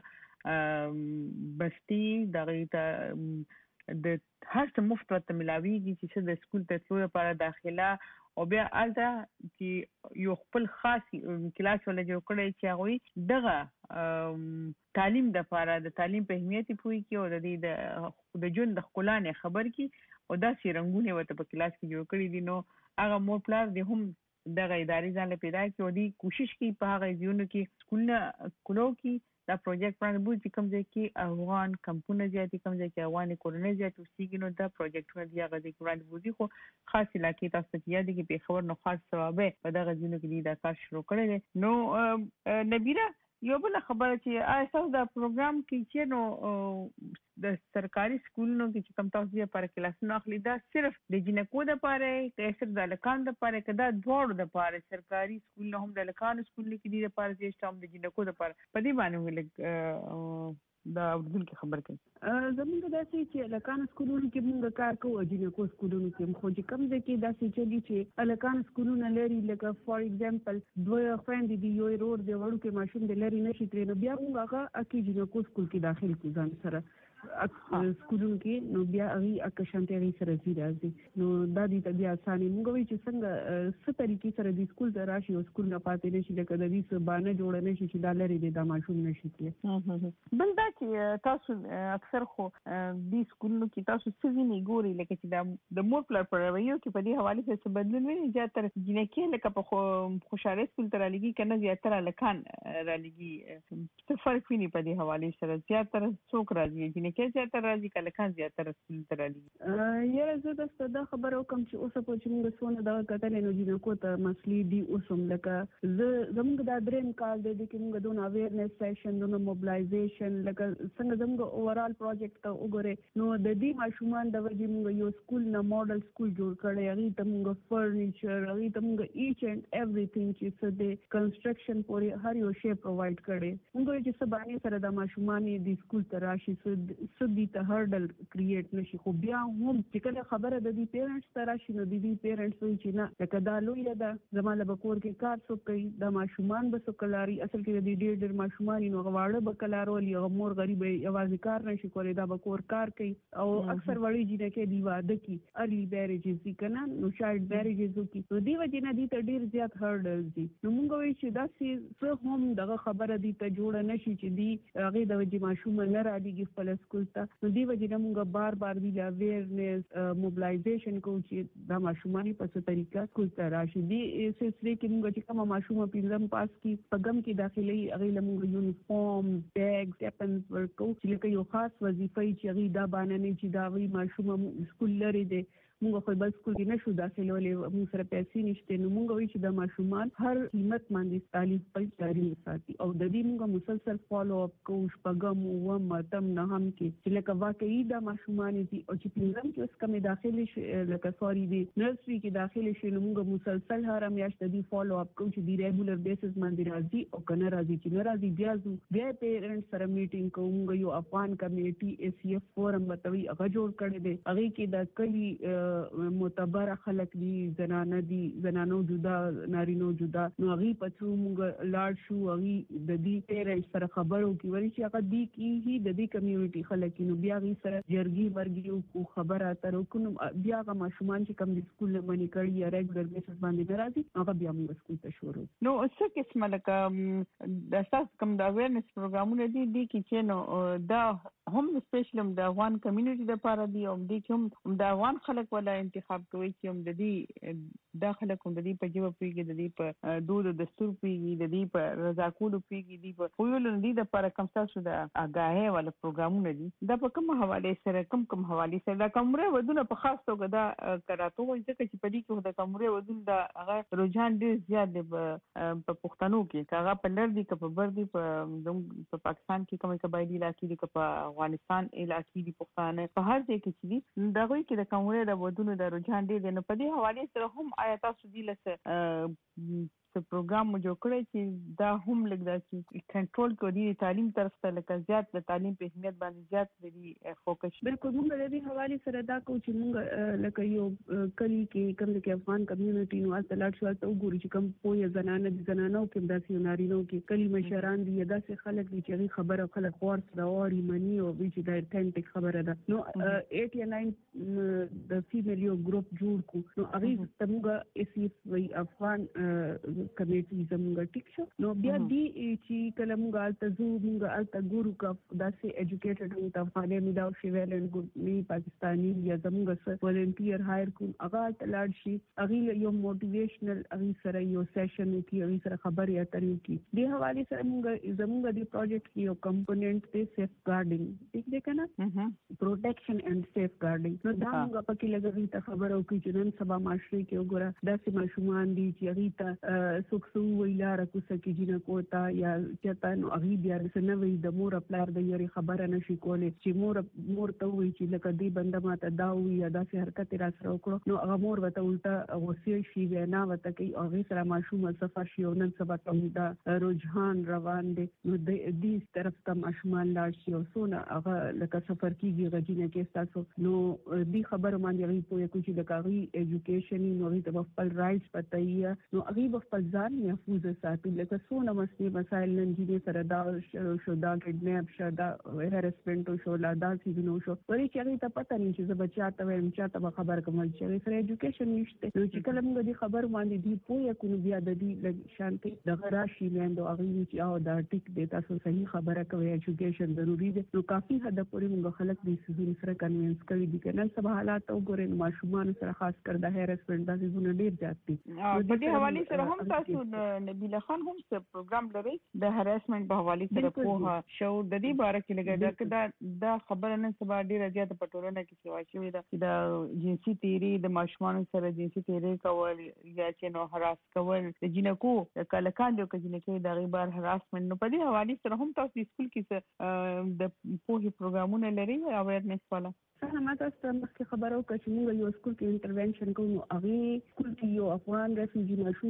بستی دغه ته د هر څه مفت ته ملاويږي چې د سکول ته تلو لپاره داخله او بیا الته چې یو خپل خاص کلاس ولا جوړ کړی چې هغه دغه تعلیم د لپاره د تعلیم په اهمیت پوي کې او د ژوند د خلانه خبر کې او دا چې رنگونه وته په کلاس کې جوړ کړی دي نو هغه مور پلار د هم دغه ادارې ځان له پیدا کې او دی کوشش کوي په هغه ځایونو کې سکولونه کولو کې دا پروجیکټ باندې بوځي کوم ځای کې افغان کمپونه زیاتې کوم ځای کې افغان کورنۍ زیات اوسېږي نو دا پروجیکټونه دی هغه د باندې بوځي خو خاص علاقې تاسو ته یاد کې په خبر نو خاص ثوابه په دغه ځینو کې دا کار شروع کړی نو نبیره یو بل خبره چې تاسو دا پروګرام کې چې نو د سرکاري سکولونو کې کوم تاسو لپاره کلاسونه اخلي دا صرف د جنکو لپاره کې صرف د لکان لپاره کې دا دوړ لپاره سرکاري سکول هم د لکان سکول کې دي لپاره چې هم د جنکو لپاره په دې باندې ولګ دا اردن کې خبر کوي زمونږ داسې چې لکان سکولونو کې موږ کار کوو جنکو سکولونو کې خو چې کوم ځای کې داسې چلی چې لکان سکولونه لري لکه فور ایگزامپل دوه خويندې دی یو ورور دی وړو کې ماشوم د لري نشي ترې نو بیا موږ هغه اکی جنکو سکول کې داخل کو ځان سره سکولونو کې نو بیا هغه اکشانتري سره راځي نو دا دې ته بیا اسانه موږ وی چې څنګه څه طریقې سره د سکول ته راشي او سکول نه پاتې نشي لکه د دې سبانه جوړ نشي چې دا لري د ماشوم نشي کې بل دا چې تاسو اکثر خو د سکولونو کې تاسو څه ویني ګوري لکه چې د مور پلار پر رویو کې په دې حواله څه بدلون ویني زیاتره جنکې لکه په خوشاله سکول تر لګي کنه زیاتره لکان را لګي څه فرق ویني په دې حواله سره زیاتره څوک راځي کې زیاتره راځي کله کان زیاتره سکول ته راځي یاره زه دا خبره وکم چې اوس په چې موږ سونه دا کتلې نو جنکو ته مسلې دي اوسم لکه زموږ دا دریم کال دی چې موږ دونه اویرنس سیشن دونه موبلایزیشن لکه څنګه زموږ اوورال پروجیکټ ته وګوره نو د دې ماشومان د وجې موږ یو سکول نه ماډل سکول جوړ کړی هغه ته موږ فرنیچر هغه ته موږ ایچ اینڈ ایوریثینګ چې څه د کنسټرکشن پورې هر یو شی پرووایډ کړي موږ چې سبانه سره د ماشومان د سکول ته راشي سدي ته هرډل کریټ نشي. خو بیا هم چې کله خبره د دې پیرنټس ته راشي نو د دې پیرنټس وایي چې نه لکه دا لوی ده زماله به کور کې کار څوک کوي د ماشومان به څوک لاري. اصل کې د ډېر ماشومان نو غواړه به کلارول یو مور غریب یوازې کار نشي کولای دا به کور کار کوي او اکثر وړي جنې کې دی واده کی ارلی میریجز دي کنه نو چایلډ میریجز کی نو دی وجه نه دي ته ډېر زیات هرډلز دي. نو موږ وایي چې دا څه هم دغه خبره دي ته جوړ نشي چې دی هغه د وجه ماشوم نه را دي خپل سکول ته. نو دی وجه نه موږ بار دی اویرنس موبلایزیشن کو چې دا ماشومان په څه طریقه سکول ته راشي. دی سلسله کې موږ چې کوم ماشوم په پاس کې پګم کې داخلي هغه لمغه یونیفارم بیگ سپنز ورکو چې لکه یو خاص وظیفه چې هغه دا باندې نه چې دا وی ماشوم سکول لري دی موږ خو بس سکول کې نشو داخلولې موږ سره پیسې نشته. نو موږ وایو چې د ماشومان هر قیمت باندې تعلیم په جاري وساتي او د دې موږ مسلسل فالو اپ کوو شپږم او ماتم نه هم کې چې لکه واقعي د ماشومان دي او چې پنځم کې اوس کومه داخلي شي لکه سوري دی نرسري کې داخلي شي نو موږ مسلسل هر میاشت د دې فالو اپ کوو چې د ریګولر بیسس باندې راځي او کنه راځي چې نه راځي بیا پیرنټس سره میټینګ کوو. موږ یو افغان کمیټي ACF فورم بتوي هغه جوړ کړی دی هغه کې د کلی معتبر خلک دي زنانو جدا نارینو جدا نو هغه پڅو موږ لاړ شو هغه د دې پیرنټس سره خبرو کې وري چې هغه دی کې هی د دې کمیونټي خلک نو بیا غي سره جرګي ورګي او خبره اترو کو بیا هغه ماشومان چې کوم د سکول نه منی کړي یا ریګولر بیسس باندې راځي هغه بیا موږ سکول ته شروع. نو څه قسمه لکه د اساس کوم د اویرنس پروګرامونه دي کې چې نو دا هم سپیشل د افغان کمیونټي لپاره دی او د کوم د افغان خلک ولا انتخاب کوي چې هم د دې داخله کوم د دې په جواب پیږي د دې په دود دستور پیږي د دې په رضا کول پیږي د په خو له دې لپاره کوم تاسو د اگاهه ولا پروګرامونه دي دا په کوم حواله سره کوم حواله سره د کمره ودونه په خاص توګه دا کراته وایي چې په دې کې د کمره ودون د هغه رجحان ډیر زیات دی په پښتنو کې هغه په لړ دي په بر دي په پاکستان کې کومه قبایلی علاقې دي په افغانستان علاقې دي پښتانه په هر ځای کې چې دا غوي کې د کمره د ودونو د رجحان ډیر دی. نو په دې حواله سره هم آیا تاسو دې لسه څه پروګرام جوړ کړی چې دا هم لګدا چې کنټرول کوي د تعلیم طرف ته لکه زیات د تعلیم په اهمیت باندې زیات لري فوکس. بالکل موږ د دې حواله سره دا کوو چې موږ لکه یو کلی کې کوم د افغان کمیونټي نو اصل شو ته وګوري چې کوم پوهه زنانه کې داسې نارینو کې کلی مشران دي داسې خلک دي چې خبره خلک ورس دا وری منی او چې دا اتنټیک خبره ده. نو 8 یا 9 د فیمیل یو ګروپ جوړ کو نو هغه تمګه ACF وی افغان کمیټي زموږ ټیک شو. نو بیا دی چې کله موږ الته ګورو کا داسې ایجوکیټډ او افغاني میداو شي ویلن ګوري پاکستانی یا زموږ سره ولنټیر هایر کو هغه تلاړ شي هغه یو موټیویشنل هغه سره یو سیشن کی هغه سره خبرې اترې کی د حواله سره موږ زموږ د پروجیکټ کې یو کمپوننت دی سیف ګارډینګ ٹھیک دی کنه پروټیکشن اینڈ سیف ګارډینګ. نو دا موږ پکې لګوي ته خبرو کې چې نن سبا معاشري کې وګوره داسې ماشومان دي چې هغه ته سوکسو ویلاره کو سکی جنہ کوتا یا چتا نو اغي بیا د نوې د مور خپل د یاري خبره نشي کولای چې مور ته وی چې لکه دی بنده ماته دا وی یا داسې حرکت را سره وکړو نو هغه مور وته الټا غوسه شي وینا وته کوي هغه سره ماشومه سفر شي او نن سبا کوم دا رجحان روان دي نو د دې طرف ته ماشومان لاړ شي او سونه هغه لکه سفر کیږي غجینه کې تاسو نو دې خبره باندې غي پوهه کوي چې لکه غي ایجوکیشن نو غي د خپل رائټس پتايه نو غي خپل ځان محفوظ ساتي لکه څونه مسایل نن دې سره دا شو دا کډنیپ شو دا هراسمنت شو لا دا سيزونو شو ورې چې ته پته نه چې بچاته ویم چې خبر کوم چې سره ایجوکیشن نشته نو چې کله موږ دې خبر باندې دی پوهه کو بیا د دې شانتي د غراشي لاندې هغه چې او دا ټیک دی تاسو صحیح خبره کوي ایجوکیشن ضروری دی نو کافي حد پورې موږ خلک دې سيزونو سره کنوینس کوي دي کنه سبا حالات وګورئ ماشومان سره خاص کر د هراسمنت د سيزونو ډیر زیات دي. په دې حواله سره هم تاسو نبیله خان هم څه پروګرام لري د هراسمنت په حواله سره په شو د دې باره کې لګیدا دا خبره نه سبا ډیره زیاته پټولنه کې سیوا شوې ده د جنسي تیری د ماشومان سره جنسي تیری کول یا چې نو هراس کول د جنکو کله کاندو کې جنکې د غیبار هراسمنت نو په دې حواله سره هم تاسو سکول کې د پوهې پروګرامونه لري اویرنس والا. ما تاسو ته مخکې خبرو کوم چې موږ یو سکول کې انټرونشن کوو هغه سکول کې یو افغان ریفیوجی ماشوم د پر یو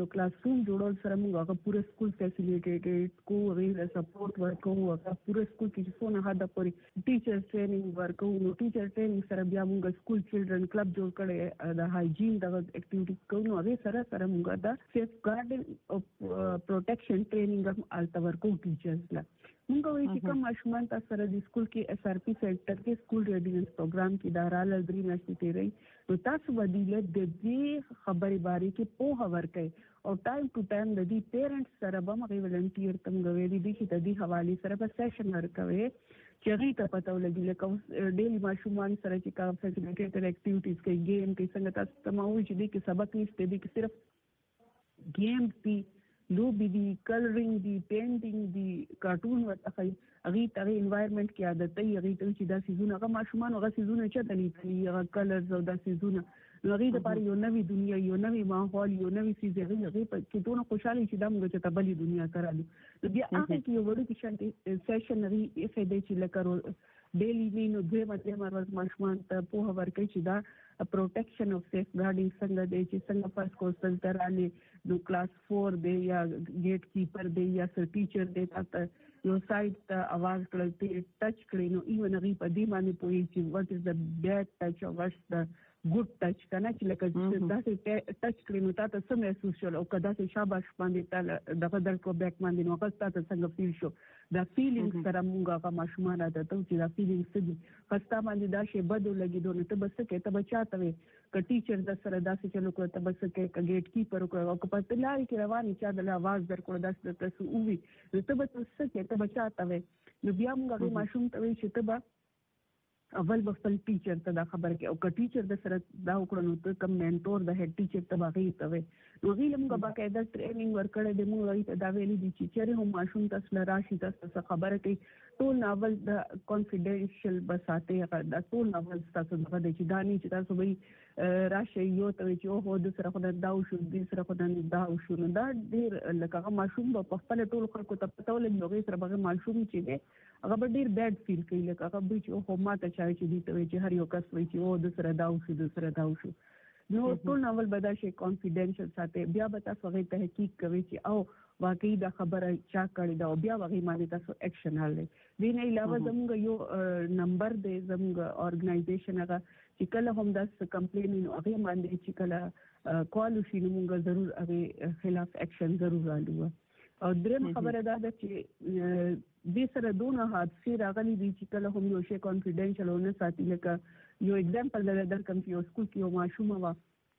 کلاس روم جوړول سره موږ هغه پوره سکول فیسیلیټیټ کو غیر سپورټ ورکو هغه پوره سکول کې څونه حد پورې ټیچر ټریننګ ورکو نو ټیچر ټریننګ سره بیا موږ سکول چلډرن کلب جوړ کړي د هایجین د اکټیویټیز کوو هغه سره موږ دا سیف ګارډن او پروټیکشن ټریننګ هم الته ورکو ټیچرز لا موږ وایي چې کوم ماشومان تاسو سره د سکول کې اس آر پی سنټر کې سکول ریډینس پروګرام کې دارال درې میاشتې تیرې نو تاسو بدیله د دې خبرې باره کې پوهه ورکړئ او ټایم ټو ټایم د دې پیرنټس سره به مغي ولنټیر تم غوي دي چې د دې حواله سره په سیشن ورکوي چې هغه ته پته ولګي لکه ډیلی ماشومان سره چې کوم فیسیلیټیټر اکټیویټیز کوي گیم کوي څنګه تاسو تماوي چې دې کې سبق نشته دي کې صرف گیم دي لوبي دي کلرینګ دي پینټینګ دي کارټون ورته هغه ته انوایرنمنت کې عادت دی هغه ته چې دا سيزونه هغه ماشومان هغه سيزونه چې دلی هغه کلرز او دا سيزونه هغه د پاره یو نوې دنیا یو نوې ماحول یو نوې سيزه هغه په کې دونه خوشاله چې دا موږ ته بلې دنیا سره دي بیا هغه کې یو وړو کې شانتي سیشن لري اف دې چې لکه ډیلی مینو دوه ورځ ماشومان ته په ورکه چې دا پروټیکشن او سیف ګارډینګ څنګه دی چې څنګه فرست کوسټل ترانه نو کلاس 4 دی یا گیټ کیپر دی یا سر ټیچر دی تاسو یو سایت ته आवाज کړئ ټچ کړئ نو ایون هغه په دې باندې پوهیږي چې what is the bad touch or what's the good touch کنه چې لکه دا چې ټچ کړئ نو تاسو څه محسوس شول او کدا چې شاباش باندې تل دغه در کو بیک باندې نو تاسو څنګه فیل شو دا فیلینګ سره موږ هغه ماشومان راته چې دا فیلینګ څه دي خسته باندې دا شی بدو لګي دوه ته بس کې ته بچاته وي ک ټیچر د سره داسې چلو کو ته بس کې ک گیټ کیپر کو او په تلای کې رواني چا د आवाज در کول داسې تاسو او وي ته بس کې ته بچاته وي نو بیا موږ هغه ماشوم ته وي چې ته اول بخل ټیچر ته دا خبر کې او ک ټیچر د سره دا وکړو نو ته کم منټور د هډ ټیچر ته باغې ته وي نو غیله موږ باقاعده ټریننګ ورکړې د موږ دا ویلي دي چې چیرې هم ماشوم تاسو راشي تاسو خبره کوي ټول ناول د کانفیډنشل بساته هغه د ټول ناول تاسو دغه د چې دانی چې تاسو به راشي یو ته چې او هو د سره خدای دا شو د سره خدای دا شو نو دا ډیر لکه ماشوم په خپل ټول خلکو ته پته ولګي نو غي سره به ماشوم چې دی هغه به ډیر بیډ فیل کوي لکه هغه به چې او ماته چای چې دي ته چې هر یو کس وایي چې او د سره دا شو د سره دا شو نو ټول ناول به دا شي کانفیډنشل ساتي بیا به تاسو هغه تحقیق کوي چې او واقعي دا خبره چا کړی دا او بیا هغه باندې تاسو اکشن حل دی نه علاوه زموږ یو نمبر دی زموږ اورګنایزیشن هغه چې کله هم دا کمپلین نو هغه باندې چې کله کال وشي نو موږ ضرور هغه خلاف اکشن ضرور والو او دریم خبره دا ده چې د سره دونه حادثه راغلي دي چې کله هم یو شی کانفیډنشل ونه ساتي لکه یو اگزامپل درکم چې یو سکول کې یو ماشوم و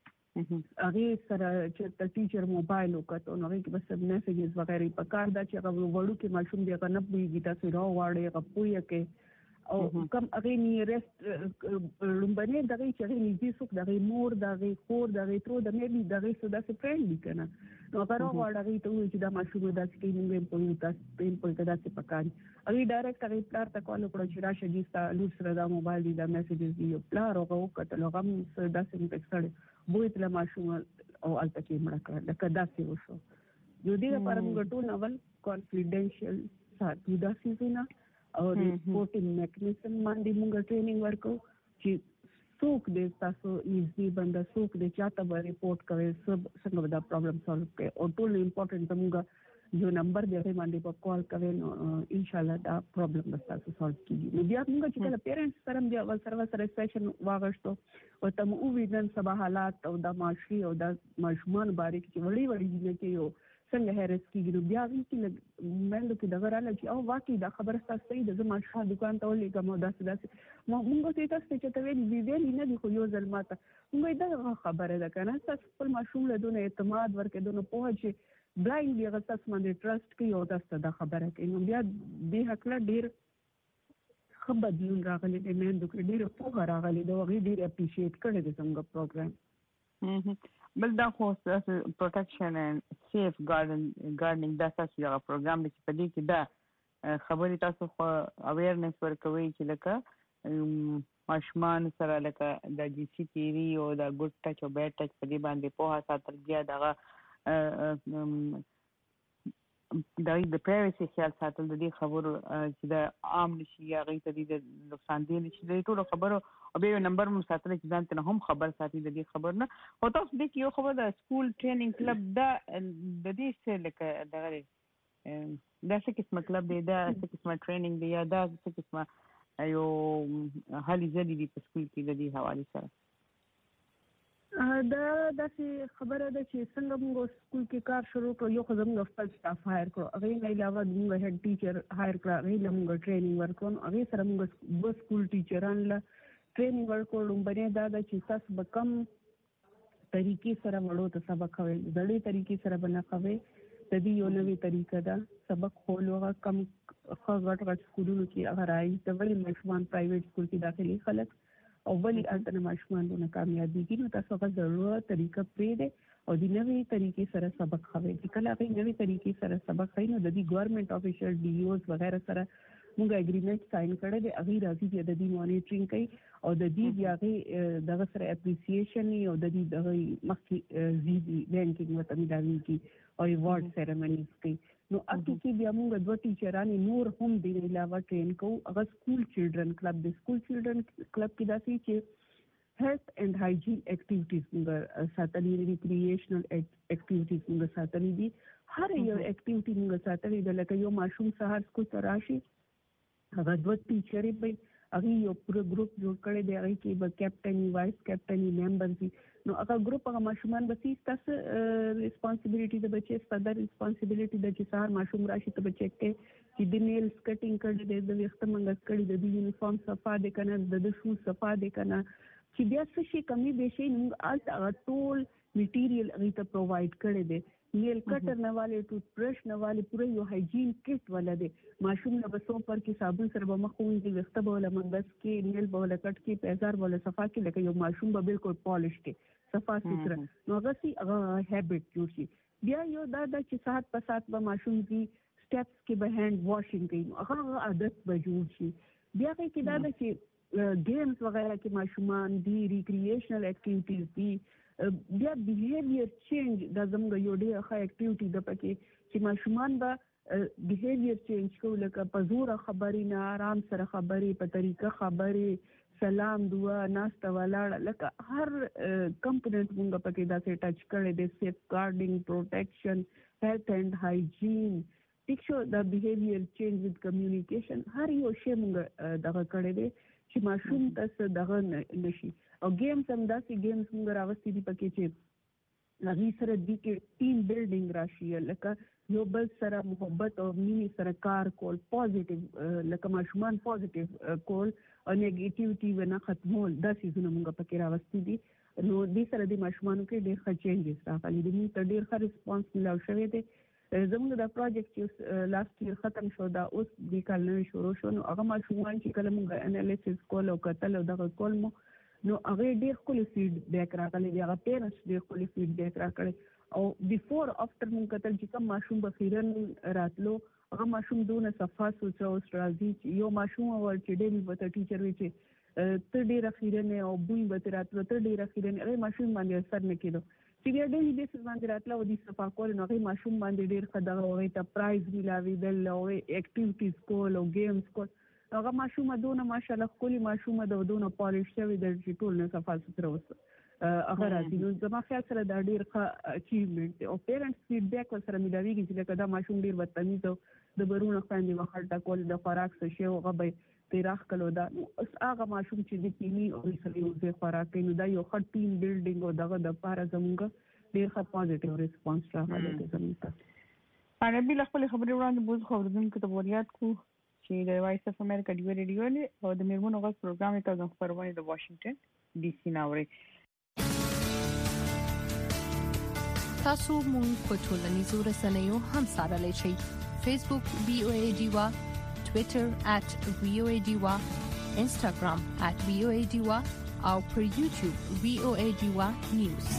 هغه سره چې ټیچر موبایل وکړو نو هغه بس میسیجز وغیرہ په کار دا چې هغه وړو کې ماشوم دی هغه نه پوهیږي تاسو راو واړی هغه پوهیږي کې او کوم هغه نیرست لومبنه دغه چې هغه نږدې څوک دغه مور دغه خور دغه تر د مېبي دغه څه داسې فرند دي کنه نو هغه راو واړی ته وایي چې دا ماشوم داسې کوي نو په تاسو په داسې پکان هغه ډایرکټ هغه پلار ته کال وکړو چې راشه دې ستا لور سره دا موبایل دی دا میسیجز دی پلار هغه وکړل هغه څه داسې پکړ بوې تل ماشوم او الته کې مړ کړ لکه داسې وشو یو دې لپاره موږ ټول ناول کانفیډنشل ساتو دا سيزونه او ریپورټینګ میکانیزم باندې موږ ټریننګ ورکو چې څوک دې تاسو ایزي بنده څوک دې چاته به ریپورټ کوي څنګه دا پرابلم سالو کوي او ټول امپورټنت موږ جو نمبر دې باندې په کال کوي نو ان شاء الله دا پرابلم به تاسو سالو کیږي نو بیا موږ چې کله پیرنټس سره بیا ول سره سیشن واغښتو او تم او وینن سبا حالات او د ماشي او د ماشومان باندې چې وړي دي کې یو څنګه هرڅ کیږي نو بیا چې مېندو کې دغه راځي چې او واقعي دا خبره تاسو صحیح ده زما شاه دکان ته ولې کوم داسې موږ ته تاسو چې ته ویلي نه دي خو یو ځل ماته موږ دا خبره ده کنه تاسو خپل ماشوم له دونه اعتماد ورکې دونه پوهه چې بلایند دی هغه تاسو باندې ټرست کوي او تاسو دا خبره کوي نو بیا دې حق له ډیر خبردون راغلي د مېندو کې ډیر پوهه راغلي دا وغي ډیر اپریشیټ کړي د څنګه پروګرام بل دا خو پروټیکشن اند سیف ګارډنینګ دا تاسو یو پروګرام دی چې په دې کې دا خبرې تاسو خو اویرنس ورکوي چې لکه ماشومان سره لکه د جی سی تیری او د ګډ ټچ او بیډ ټچ په دې باندې په هڅه تر بیا دغه د پرایویسي خیال ساتل د دې خبرو چې د عام نشي یا غي ته د نقصان دي نشي د ټولو خبرو او به نمبر مو ساتل چې ځان ته هم خبر ساتي د دې خبر نه او تاسو د یو خبر د سکول ټریننګ کلب د دې څه لکه دغه دا څه قسمه کلب دی دا څه قسمه ټریننګ دی یا دا څه قسمه یو هلي ځلې دي په سکول کې د دې حواله سره دا داسې خبره ده چې څنګه موږ سکول کې کار شروع کړو یو خو زموږ خپل سټاف هایر کړو هغه نه علاوه موږ هډ ټیچر هایر کړو هغه موږ ټریننګ ورکړو هغه سره موږ د سکول ټیچران له ټریننګ ورکړو باندې دا د چې تاسو به کم طریقې سره وړو ته سبق خوي ځړې طریقې سره بنا خوي د دې یو نوې طریقه ده سبق خولوغه کم غټ سکولونو کې هغه راځي د ولی مشمان پرایویټ سکول کې داخلي خلک او ولی الته ماشومان دونه کامیابی کینو تاسو غوښتل ضرورت طریقه پرې ده او د نوې طریقې سره سبق خوي چې کله هغه نوې طریقې سره سبق خوي نو د دې ګورنمنت افیشل ډي اوز وغیرہ سره موږ اګریمنت ساين کړی دی هغه راځي چې د دې مانیټرینګ کوي او د دې بیاغه دغه سره اپریسییشن او د دې دغه مخکې زیدي بانکینګ وته ملایوي کی او ایوارډ سیریمونیز کوي نو اته کې بیا موږ دوه ټیچرانه نور هم د علاوه ټرین کوو هغه سکول چلډرن کلب د سکول چلډرن کلب کې داسې چې هیلث اینڈ هایجین اکټیویټیز موږ ساتلې ریکرییشنل اکټیویټیز موږ ساتلې دي هر یو اکټیویټي موږ ساتلې د لکه یو ماشوم سهار سکول ته راشي هغه دوه ټیچرې به هغه یو پوره ګروپ جوړ کړی دی هغه کې به کیپټن وایس کیپټن ممبرز نو هغه ګروپ هغه ماشومان به تاسو ریسپانسیبিলিټي د بچي ستاسو ریسپانسیبিলিټي د چې سهار ماشوم راشي ته بچي کې د نیلز کټینګ کړي د وخت منګ کړي د یونیفارم صفا د کنه د شو صفا د کنه چې بیا څه شي کمی به شي نو الټ ټول میټیریل هغه ته پرووایډ کړي دي نیل کټر نه والے ټوت برش نه والے پوره یو هایجین کټ ولده ماشوم نه بسو پر کې صابون سره به مخون دي وخت به ولا منګس کې نیل به ولا کټ کې پیزار ولا صفا کې لکه یو ماشوم به بالکل پالش کې صفا سوتره نو هغه سي هغه هابټ جوړ شي بیا یو دا چې سات په سات به ماشوم دي سټیپس کې به هاند واشینګ کوي هغه عادت به جوړ شي بیا کې دا چې گیمز وغیرہ کې ماشومان دي ریکرییشنل اکټیویټیز دي بیا بیهیویر چینج د زموږ یو ډېر ښه اکټیویټي د پکې چې ماشومان به بیهیویر چینج کوي لکه په زور خبرې نه آرام سره خبرې په طریقه خبرې سلام دعا ناشته ولاړ لکه هر کمپوننت موږ پکې داسې ټچ کړی دی سیف ګارډینګ پروټیکشن هیلث اینڈ هایجین ټیک شو د بیهیویر چینج وذ کمیونیکیشن هر یو شی موږ دغه کړی دی چې ماشوم تاسو دغه نشي او گیمز هم داسې گیمز موږ راوستي دي پکې چې هغه سره د ټیم بیلډینګ راشي لکه یو بل سره محبت او مینه سره کار کول پوزټیو لکه ماشومان پوزټیو کول او نیگیټیوټي ونه ختمول داسې زونه موږ پکې راوستي دي نو دې سره د ماشومان کې ډېر ښه چینجز راغلي دي موږ ته ډېر ښه ریسپانس ملو شوی دی زموږ د پروجیکټ چې لاست ایئر ختم شو دا اوس د کال نوې شروع شو نو هغه ماشومان چې کله موږ انالیسس کول او کتل او دغه کول مو نو هغه ډېر خپل فیډ بیک راغلی دی هغه پیرنټس ډېر خپل فیډ بیک راکړي او بیفور افټر موږ کتل چې کوم ماشوم به خیرن راتلو هغه ماشوم دونه صفا سوچو استرازي یو ماشوم ور چې ډېر به ټیچر وی چې ته ډېر خیرن او بوی به راتلو ته ډېر خیرن هغه ماشوم باندې اثر نه کېدو چې بیا ډېر دې باندې راتلو او د صفا کول نو هغه ماشوم باندې ډېر خدای هغه ته پرایز ملاوي دل او اکټیویټیز کول او گیمز کول هغه ماشوم دونه ماشاءالله کلی ماشوم دونه پالیش شوی د ټول نه صفا ستر وس هغه راځي نو زما خیال سره دا ډېر ښه اچیومنت او پیرنټس فیډبیک ورسره ملاويږي چې لکه دا ماشوم ډېر بدتمیز او د برونه باندې وخت کول د خوراک څه شی هغه به تیراخ کلو دا هغه ماشوم چې د کینی او سره یو ځای خوراک کوي نو دا یو ښه ټیم بیلډینګ او دغه د لپاره زموږ ډېر ښه پوزټیو ریسپانس راغلی دی زموږ ته عربي خپل خبرې وړاندې بوز خبرونه ته وریاد کو چې د وایس اف امریکا ډیو ریډیو او د میرمنو غږ پروګرام ته د خبرونه د واشنگټن ډي سي ناوړي تاسو مونږ په ټولنیزو رسنیو هم سره شئ فیسبوک VOA ډیوا ټوئیټر @VOA ډیوا انستګرام @VOA ډیوا او پر یوټیوب VOA ډیوا نیوز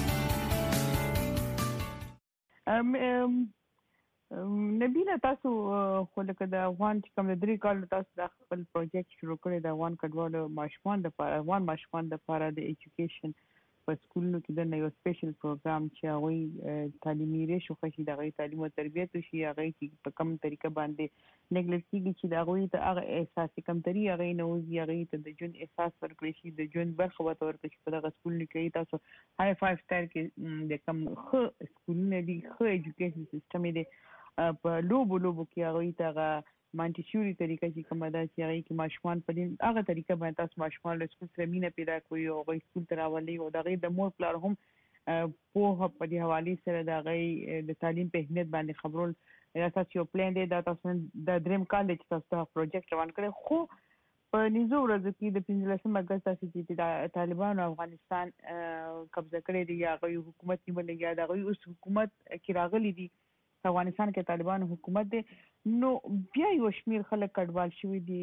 نبیله تاسو خو لکه د افغان چې کوم د 3 کال تاسو د خپل پروجیکټ شروع کړی د افغان کډوالو ماشومان د لپاره د ایجوکیشن په سکولونو کې د یو سپیشل پروګرام چې هغه تعلیمي ریشو خشي د غي تعلیم او تربیت شي هغه چې په کوم طریقه باندې نګلټ کیږي چې د هغه ته هغه احساس کمتري هغه نوځي هغه ته د جون احساس ورکړي شي د جون برخه ورکړي شي په دغه سکولونو کې تاسو هاي 5 سټار کې د کوم خو سکولونه دي خو ایجوکیشن سیستم دی په لوبو کې هغه ته مانټیسوري طریقه چې کومه ده چې هغه کې ماشومان په دې هغه طریقه باندې تاسو ماشومان له سکول سره مینه پیدا کوي او هغه سکول ته راولي او دغه د مور پلار هم په دې حواله سره دغه د تعلیم په اهمیت باندې خبرول اساس یو پلان دی دا تاسو د دریم کال چې تاسو ته پروجیکټ روان کړی خو په نيزو ورځو کې د 15 اگست چې د طالبانو افغانستان قبضه کړی دی یا غوي حکومت نیولې یا د غوي اوس حکومت کې راغلي دي افغانستان کې طالبانو حکومت دی نو بیا یو شمیر خلک کډوال شوی دي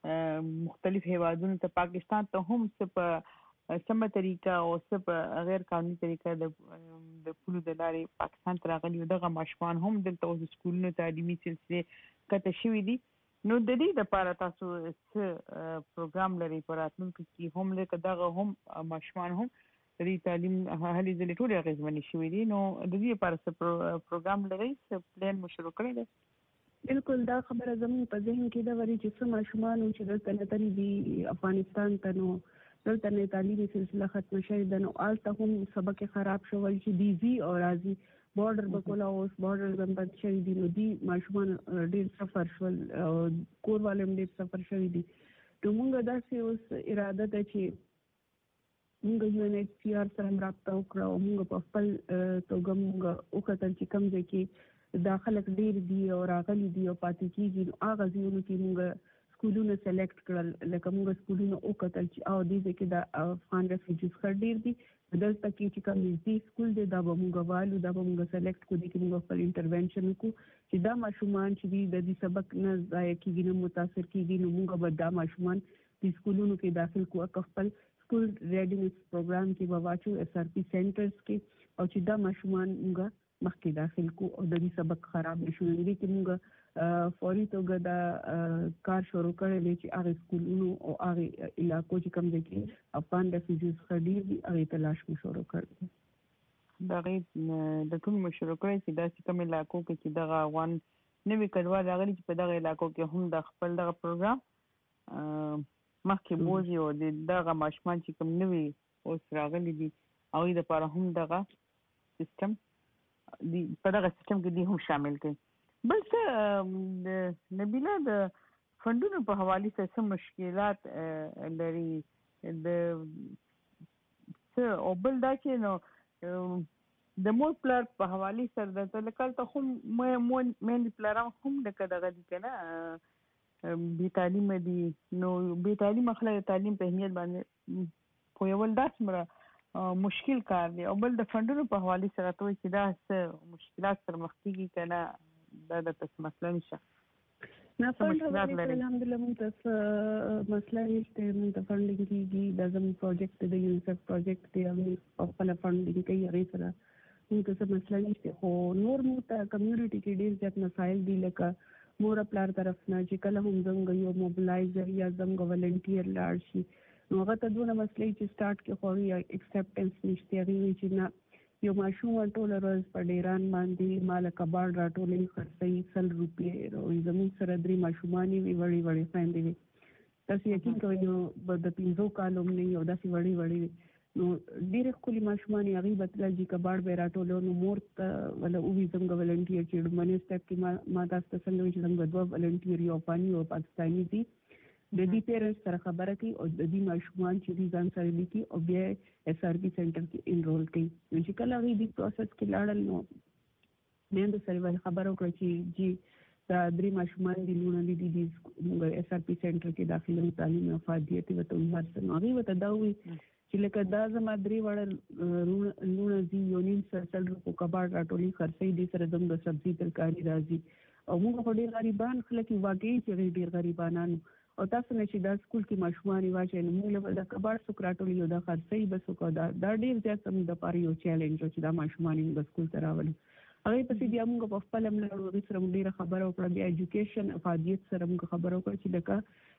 مختلف هیوادونو ته پاکستان ته هم څه په سمه طریقه او څه په غیر قانوني طریقه د پولو د لارې پاکستان ته راغلي دغه ماشومان هم دلته اوس سکولونو تعلیمي سلسله کته شوی دي نو د دې لپاره تاسو څه پروګرام لري پر راتلونکي کې هم لکه دغه هم ماشومان هم د تعلیم هلي ځلې ټول غوښمنې شوې دي نو د دې لپاره څه پروګرام لري څه پلان مشروع کړی دی بالکل دا خبره زموږ په ذهن کې دا وري چې څه ماشومان چې دلته نتري دي افغانستان ته نو دلته نه تعلیمي سلسله ختم شوې ده نو آلته هم سبق خراب شوی چې دیزي او راځي بارډر بکولا اوس بارډر زمبد شوی دي نو دي ماشومان ډېر سفر شول کور والم ډېر سفر شوی دي نو موږ داسې اوس اراده ده چې موږ یو نه سی آر سره رابطه وکړو او موږ په خپل توګه موږ وکړل چې کوم ځای کې داخله ډیر دی او راغلي دی او پاتې کیږي نو هغه ځایونو کې موږ سکولونه سلیکټ کړل لکه موږ سکولونه وکړل چې او دې کې د افغان ریفیوجیز خر ډیر دي دلته کې چې کوم دې سکول دی دا به موږ والو دا به موږ سلیکټ کړو چې موږ خپل انټرونشن وکړو چې دا ماشومان چې د دې سبق نه ضایع کیږي نه متاثر کیږي نو موږ به دا ماشومان د سکولونو کې داخل کوو خپل سکول ریډینس پروګرام کې به واچو اس آر پی سنټرز کې او چې دا ماشومان موږ مخکې داخل کو او د دې سبق خراب نشو دي چې موږ فوري توګه دا کار شروع کړل چې هغه سکولونو او هغه علاقو چې کوم دي کې افغان ریفیوجیز خډیر دي هغه تلاش شروع کړل دا غي د ټول مشروع کړی چې دا کوم علاقو کې چې دغه افغان نوې کډوال راغلي چې په دغه علاقو کې هم د خپل دغه پروګرام مخکې بوزي او دغه ماشومان چې کوم نوې اوس راغلي دي هغه د لپاره هم دغه سیستم دی په دغه سیستم کې دي هم شامل کړي بل څه د نبیله د فندونو په حواله سره مشکلات لري د څه او بل دا چې نو د مور پلار په حواله سره د تلکل ته هم مې پلاران هم دغه دي کنه بي تعلیم دي نو بي تعلیم خلک تعلیم په اهمیت باندې په یو ول داس مره مشکل کار دی او بل د فندونو په حواله سره ته چې دا څه مشکلات سره مخ کیږي کنه دا د تاسو مسله نشه نه فند الحمدلله موږ تاسو مسله نشته موږ د فندینګ کیږي د زموږ پروجیکټ د یونیسف پروجیکټ دی او خپل فندینګ کوي هغه سره موږ تاسو مسله نشته خو نور موږ ته کمیونټي کې ډیر ځات مسایل دي لکه مور پلار طرف نه چې کله هم زموږ یو موبلایزر یا زموږ ولنټیر لاړ شي نو هغه ته دونه مسلې چې سٹارټ کې خوري اکسپټنس نشته هغه چې نه یو ماشوم ټول ورځ په ډیران باندې مال کباړ راټولې خرڅي 100 روپیه او زموږ سره درې ماشومان وی وړي فاندې وي تاسو یقین کوئ نو د 15 کالو نه یو داسې وړي نو ډیر خولي ماشومان هغه بدل چې کباړ به راټولو نو مور ولا او وی زموږ ولنټیر چې منی سټپ کې ما تاسو ته څنګه چې موږ دوه ولنټیر یو پانی او پاکستاني دي د دې پیرنټس سره خبره کوي او د دې ماشومان چې دې ځان سره لیکي او بیا اس آر پی سنټر کې انرول کوي نو چې کله دې پروسس کې لاړل نو مې د سره خبرو کړې چې جی دا درې ماشومان دي لونه دي اس آر پی سنټر کې داخله تعلیم او فعالیت وته ورسره نو هغه وته دا وی چې لکه دا زما درې وړ لونه دي یو نیم سرسل کو کباړ راټولي خرڅي دي سره د سبزي ترکاری راځي او موږ په ډیر غریبان خلک واقعي چې ډیر غریبانانو او تاسو نه چې دا سکول کې ماشومان واچي نو موږ له کباړ سکراټولي یو د خرڅي بس کو دا ډیر ځات سم د پاره یو چیلنج چې دا ماشومان د سکول ته راولي هغه په دې موږ په خپل ملګرو سره ډیره خبره وکړه د ایجوکیشن افادیت سره موږ خبرو کړې چې دغه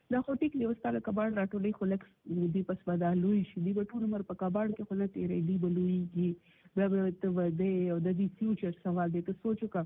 دا خو ټیک دی وستاله کباړ راټولې خو لکس دی پس بدالوي شي دی ټول عمر په کباړ کې خو نه تیرې دی بلويږي دا به ته ودې او د دې فیوچر سوال دی ته سوچو کا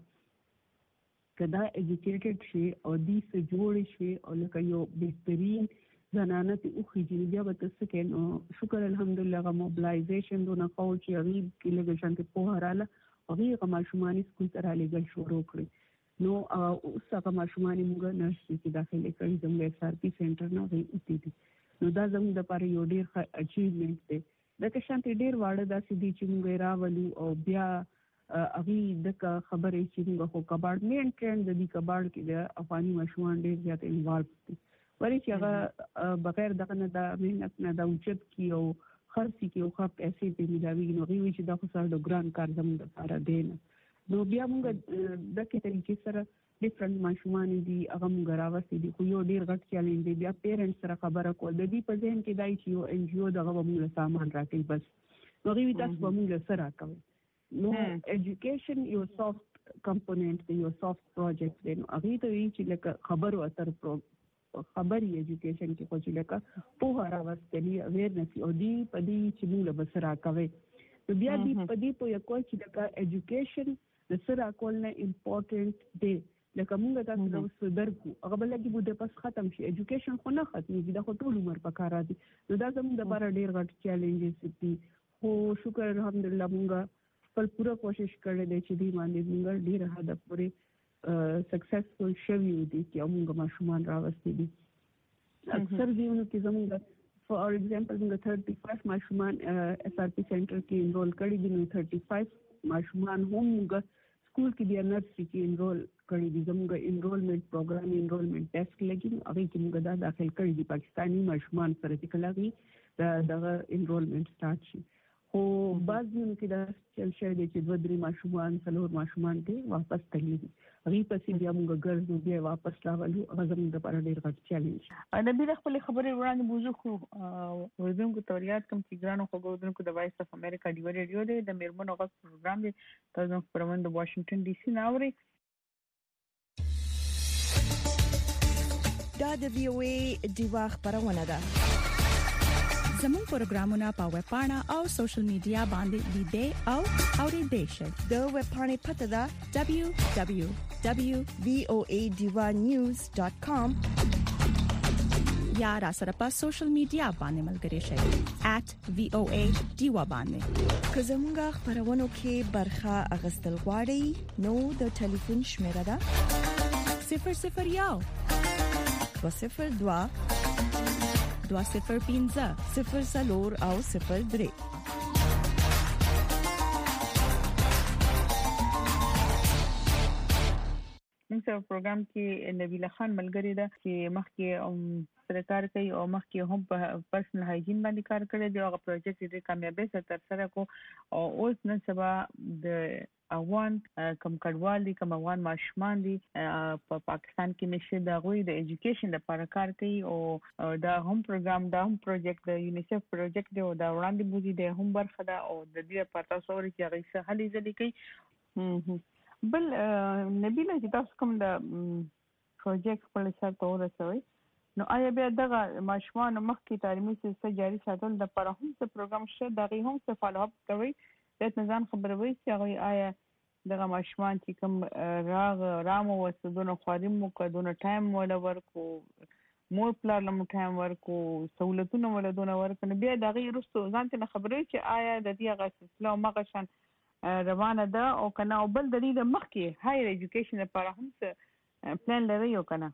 کدا ایجوکیټډ شي او دې څه جوړ شي او لکه یو بهترین زنانه ته او خېږي بیا به تاسو کې نو شکر الحمدلله غو موبلایزیشن دونه قوي چې غریب کې لګل شانته په هراله او هغه ماشومان سکول ته را لګل شروع کړی نو اوس هغه ماشومان موږ نرسي کې داخله کړی زموږ SRP سنټر نه وي اوتی دي نو دا زموږ د لپاره یو ډیر اچیومنت دی دا که شانته ډیر واړه داسې دي چې موږ راولو او بیا اغي د خبرې چې موږ خو کباړ مین ټرند د دې کباړ کې د افغاني ماشومان ډیر زیات انوالو دي ولې چې هغه بغیر دغه نه د مهنت نه د اوچت کی او خرڅي کې او خپ پیسې په ملاوي نو غوي چې دا خو سره د ګران کار زموږ لپاره دی نو بیا موږ د کې طریقې سره ډیفرنٹ ماشومان دي هغه موږ راوستي دي خو یو ډیر غټ چیلنج دی بیا پیرنټس سره خبره کول د دې په ذهن کې دای چې یو NGO دغه موږ سامان راکړي بس نو غوي تاسو موږ سره کوي نو ایجوکیشن یو سافت کمپوننت دی یو سافت پروجیکټ دی نو هغه ته چې لکه خبرو اثر خبري ایجوکیشن کې خو چې لکه په راوستلې اویرنس او دی په دې چې موږ به سره کوي نو بیا دې په دې په یو چې لکه ایجوکیشن د سره کول نه امپورټنت دی لکه موږ تاسو د درکو هغه بل کې بده پس ختم شي ایجوکیشن خو نه ختمي دا خو ټول عمر پکاره دي نو دا زموږ لپاره ډیر غټ چیلنجز دي خو شکر الحمدلله موږ خپل پوره کوشش کړی دی چې دې باندې موږ ډیر هدف پورې سکسسفل شوی دي چې موږ ماشومان راوستي دي اکثر دیونه کې زموږ فور ایگزامپل موږ 35 ماشومان SRP سنټر کې انرول کړي دي نو 35 ماشومان هم موږ سکول کې د نرسري کې انرول کړي دي زموږ انرولمنت پروګرام انرولمنت ټیسټ لګي هغه کې موږ دا داخل کړي دي پاکستاني ماشومان سره چې کلاږي دا انرولمنت سٹارټ شي او بعضیونو کې دا چل شوی دی چې 2-3 ماشومان څلور ماشومان دي واپس تللی دي هغه پسې بیا موږ ګرځو بیا واپس راولو هغه زموږ لپاره ډېر غټ چیلنج نبی خپل خبرې وړاندې بوزو خو ورزونکو توریات کوم چې ګرانو خو ورزونکو د وایس اف امریکا دی ریډیو دی د میرمنو غږ پروګرام دی تاسو پرمن د واشنگټن ډي سي ناوړي دا د VOA دیوا خبرونه ده زموږ پروګرامونه په ویب پاڼه او سوشل میډیا باندې لیدئ او اوریدئ شئ د ویب پاڼې پته ده www.voadivanews.com یا را سره په سوشل میډیا باندې ملګري شئ @VOA باندې که زموږ خبرونه کې برخه اغستل غواړئ نو د ټلیفون شمیره ده 001 205 00 او 03 موږ په پروګرام کې نبیله خان ملګری ده چې مخکې سره کار کوي او مخکې هم په پرسنل هایجین باندې کار کړی دی او پروژیکټ یې کامیابی سره تر سره کو او اوس نن سبا د افغان کم کډوال دي کم افغان ماشومان دي په پاکستان کې نشه د غوي د ایجوکیشن لپاره کار کوي او دا هم پروګرام دا هم پروجیکټ د یونیسف پروجیکټ دی او دا وړاندې بوزي د هم برخه ده او د دې لپاره تاسو ورته چې هغه څه هلي ځلې کوي بل نبیله چې تاسو کوم د پروجیکټ خپل سره تورسوي نو آیا بیا دغه ماشومان مخکې تعلیمي سیستم جاري ساتل د لپاره هم څه پروګرام شته دغه هم څه فالو اپ کوي د نظام خبروي چې هغه آیا دغه ماشومان چې کوم رامو وسدونه خارمو کډونه ټایم ولا ورکو مور پلار لمو ټایم ورکو سہولتونه ولدونه ورکو بیا دغه رسو ځانته خبروي چې آیا د دې هغه سلسله مغشن روانه ده او کنه او بل د دې مخکې هایر ایجوکیشن لپاره هم څه پلان لري او کنه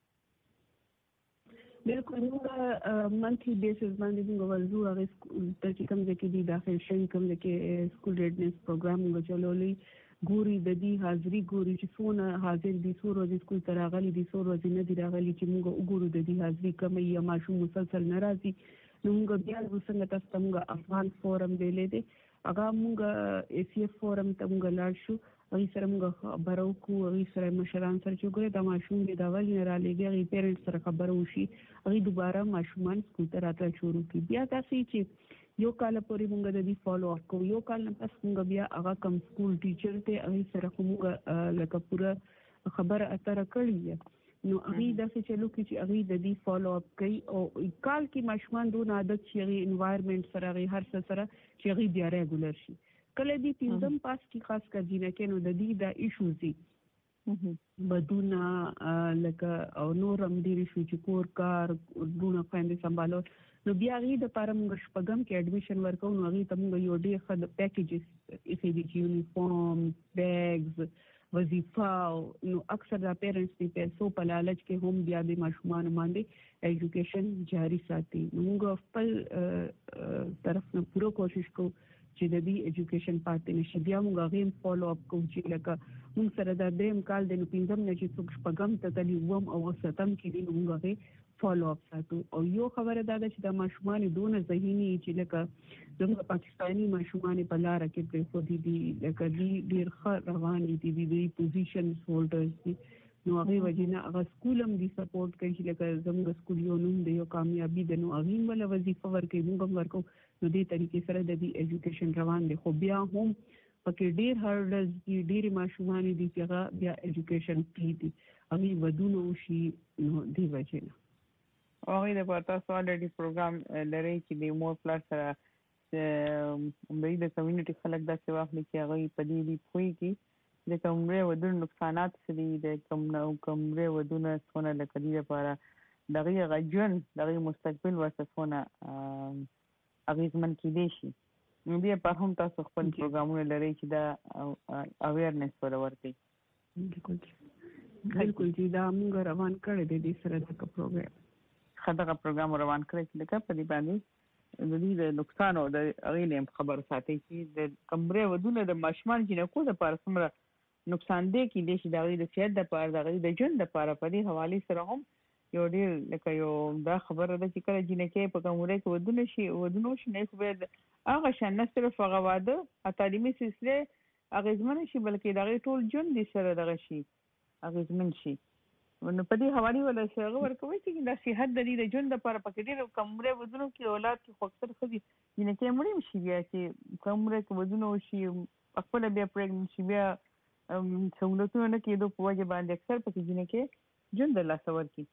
بالکل موږ منثلی بیسس باندې موږ ورزو هغه ته چې کوم ځکه دي داخل شي کوم ځکه سکول ریډنس پروګرام موږ چلولې ګوري د دې حاضری ګوري چې څونه حاضر دي څو ورځې سکول ته راغلي دي څو ورځې نه دي راغلي چې موږ وګورو د دې حاضری کمه یا ماشوم مسلسل ناراضي نو موږ بیا څنګه تاسو موږ افغان فورم ویلې دي هغه موږ ACF فورم ته موږ لاړ شو هغه سره موږ خبرو کوو هغه سره مشران سره چې ګوره د ماشوم د اول نه را لګي هغه پیرنټس سره خبرو شي هغه دوباره ماشومان سکول ته راتل شروع کړي بیا تاسو چې یو کال پورې موږ د دې فالو اپ کوو یو کال نه پس موږ بیا هغه کم سکول ټیچر ته هغه سره موږ لکه پوره خبر اتر کړی نو هغه د څه چلو کې چې هغه د دې فالو اپ کوي او کال کې ماشومان دون عادت چې هغه انوایرنمنت سره هغه هر څه سره چې هغه بیا ریګولر شي کله دې پینځم پاس کې خاص کر جنہ کې نو د دې د ایشوز دي بدونه لکه او نورم ډیر شو چې کور کار دونه فاندې سمبالو نو بیا غي د پرم شپږم کې اډمیشن ورکو نو غي ته موږ یو ډیر خد پیکیجز اف دي یونیفارم بیگز وظیفه نو اکثر د پیرنټس دی پیسو په لالچ کې هم بیا د ماشومان باندې ایجوکیشن جاری ساتي موږ خپل طرف نه پوره کوشش کوو چې د دې ایجوکیشن پاتې نشي بیا موږ غیم فالو اپ کوو چې لکه موږ سره د دریم کال د پینځم نه چې څوک شپږم ته تللی وم او ستم کې دی موږ غي فالو اپ ساتو او یو خبره دا ده چې د ماشومان دونه ذهني چې لکه زموږ پاکستانی ماشومان په لار کې په فودي دي لکه ډیر ښه روان دي د پوزیشن هولډرز دي نو هغه وجنه هغه سکولم دي سپورټ کوي چې لکه زموږ سکول یو نوم دی یو کامیابی ده نو هغه ولا وظیفه ورکوي موږ ورکو نو دې طریقې سره د دې ایجوکیشن روان دي خو بیا هم پکې ډیر هرډز دي ډیر ماشومان دي چې هغه بیا ایجوکیشن دي هغه ودونو شي نو دی وجنه هغه د پتا سوال لري پروګرام لري چې د مور پلس سره د کمیونټي خلک دا څه واخلي چې هغه په دې پوي کې د کومره ودونو نقصانات سړي د کومره ودونو څونه لکدي لپاره دغه غجن دغه مستقبل ورسونه اغیزمن کې دي شي نو بیا په هم تاسو خپل پروګرامونه لري چې دا اویرنس ورورتي بالکل چې دا موږ روان کړی د سره د پروګرام خدغه پروګرام روان کړی چې لکه په دې باندې د دې نقصان او د غیلم خبر ساتي چې د کمره ودونه د ماشومان جنکو د پاره سمره نقصان دی کې د شي د غیل صحت د پاره د غیل د جون د پاره په دې حواله سره هم یو ډیر لکه یو دا خبره ده چې کله جنکې په کمره کې ودونه شي نه خو به هغه شان نه صرف هغه واده تعلیمي سلسله اغیزمن شي بلکې د غیل ټول جون دي سره دغه شي اغیزمن شي نو په دې حواله ولا څنګه ورکوي چې د صحت د دې جون د پر پکې ډېر کمره ودونو کې اولاد کې خاصر خدي ینه مړیم شي بیا چې کمره کې ودونو شي خپل بیا پرېګنټ شي بیا سہولتونه نه کېدو په وجه باندې اکثر پکې ینه کې جون د لاسور کی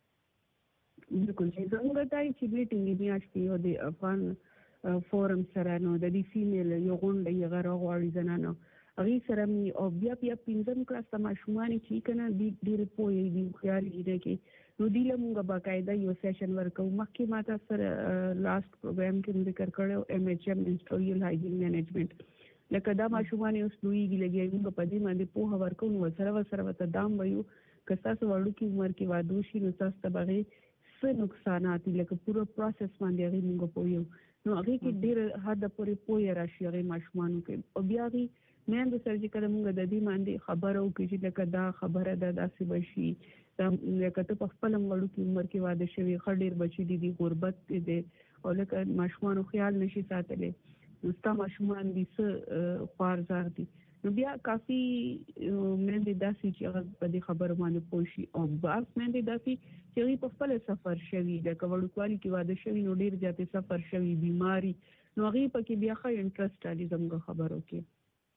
بالکل چې څنګه تای چې میټینګ دی اچي او د افغان فورم سره نو د دې فیمیل یو غونډه یې غره غواړي زنانو هغه سره می او بیا پینځم کلاس ته ماشومان چې کنه د ډیر پوي دي خیال دي کې نو دیله موږ باقاعده یو سیشن ورکو مخکې ماته سره لاست پروګرام کې ذکر کړو MHM منستریال هایجین منیجمنت لکه دا ماشومان اوس دوی لګي موږ په دې باندې په ورکو نو سره وته دام وایو که تاسو وړو کې عمر کې وادو شي نو تاسو ته بغي څه نقصانات لکه پورا پروسس باندې هغه موږ پویو نو هغه کې ډیر حد پورې پوي راشي هغه ماشومان کې او بیا مې د سرجیکل موږ د دې باندې خبرو کې چې لکه دا خبره ده داسې بشي دا لکه ته په خپل وړو کې عمر کې واده شوی خډیر بچی دي غربت دي او لکه ماشومان خیال نشي ساتلې نو ستا ماشومان دي څه خوارزار دي نو بیا کافي مې داسې چې په دې خبرو باندې پوښي او بس مې داسې چې په خپل سفر شوی د کورو کوالي کې واده شوی نو ډیر ځاتې سفر شوی بیماری نو هغه پکې بیا ښه انټرست علي زموږ خبرو کې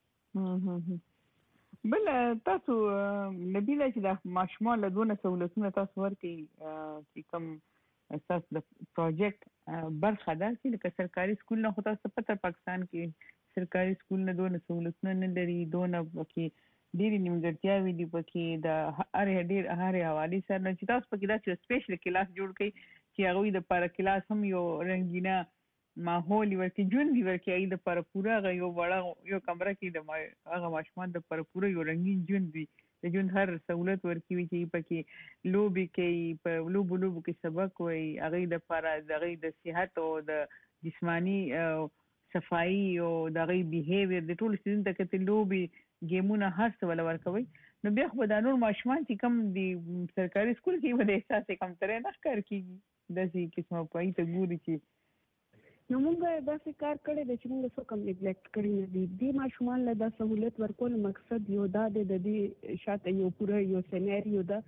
بل تاسو نبیله چې د ماشومان له دونه سہولتونو تاسو ورکي چې کوم اساس د پروجیکټ برخه ده چې لکه سرکاري سکول نه هوتا په پاکستان کې سرکاري سکول نه دونه سہولتونه نه لري دونه کې ډېری نیمګړتیاوې دي پکې د هر حواله سره چې تاسو پکې دا سپیشل کلاس جوړ کړئ چې هغه د پر کلاس هم یو رنگینه ماحول ورته جون دی ورکه ای د پر پورا یو وړه یو کمره کې د هغه ماشومان د پر پورا یو رنگین جون دی د جون هر سہولت ورکوي چې پکې لوبي کې په لوبو کې سبق وي هغه د پر دغه د صحت او د جسمانی صفائی او دغه بیهیویر د ټول سیزن ته کې لوبي گیمونه هر څه ول ورکوي نو بیا خو د نور ماشومان چې کم دی سرکاري سکول کې ود احساس کم ترې نه کار کیږي د دې قسمه پای ته ګوري چې نو موږ دا کار کړی د چې موږ څه کم نیګلیکټ کړی دي د ماشومان له د سہولت ورکول مقصد یو دا د دې شاته یو پوره یو سیناریو دا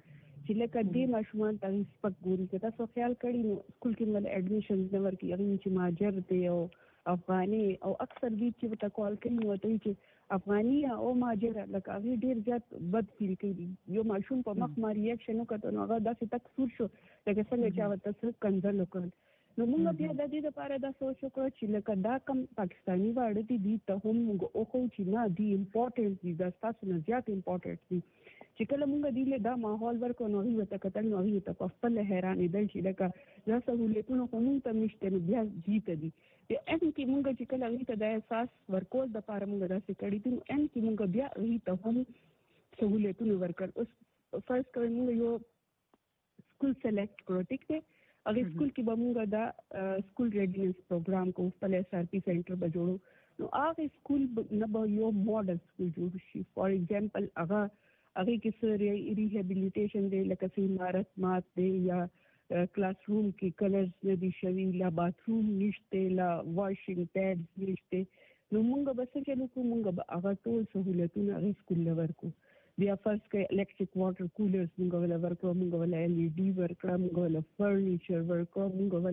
چې لکه دې ماشومان ته سپک ګوري که تاسو خیال کړی نو سکول کې مل اډمیشنز نه ورکي هغه چې ماجر دی او افغاني او اکثر دې چې ته کال کوي نو ته چې افغاني او ماجر لکه هغه ډیر زیات بد فیل کوي یو ماشوم په مخ ما ریاکشن وکړ نو هغه داسې تک سور شو لکه څنګه چې هغه تاسو کنځل وکړ نو موږ بیا د دې لپاره دا سوچ وکړو چې لکه دا کم پاکستاني واړه دي ته هم موږ او خو چې نه دی امپورټنت دي دا تاسو نه زیات امپورټنت دي چې کله موږ دی له دا ماحول ورکو نو هیڅ ته کتل نو هیڅ ته خپل حیرانې دل چې لکه دا سہولتونه کوم ته نشته نو بیا جیت دي ان کې موږ چې کله هیڅ د احساس ورکول د لپاره موږ داسې کړی دي ان کې موږ بیا هیڅ هم سہولتونه ورکړ اوس فرض کړئ موږ یو سکول سلیکټ کړو ټیک دی اغه سکول کې به موږ دا سکول ریډینس پروګرام کو په اس ار پی سنټر به جوړو نو هغه سکول نه به یو ماډل سکول جوړ شي فار ایگزامپل هغه کې سره ریهابیلیټیشن دی لکه چې عمارت مات دی یا کلاس روم کې کلرز نه دي شوي لا باتروم نشته لا واشینګ پیډز نشته نو موږ به څه چلو کوو موږ به هغه ټول سہولتونه هغه سکول لور کو بیا فرض کې الیکټریک واټر کولرز موږ ولا ورکو موږ ولا LED ورکړه موږ ولا فرنیچر ورکو موږ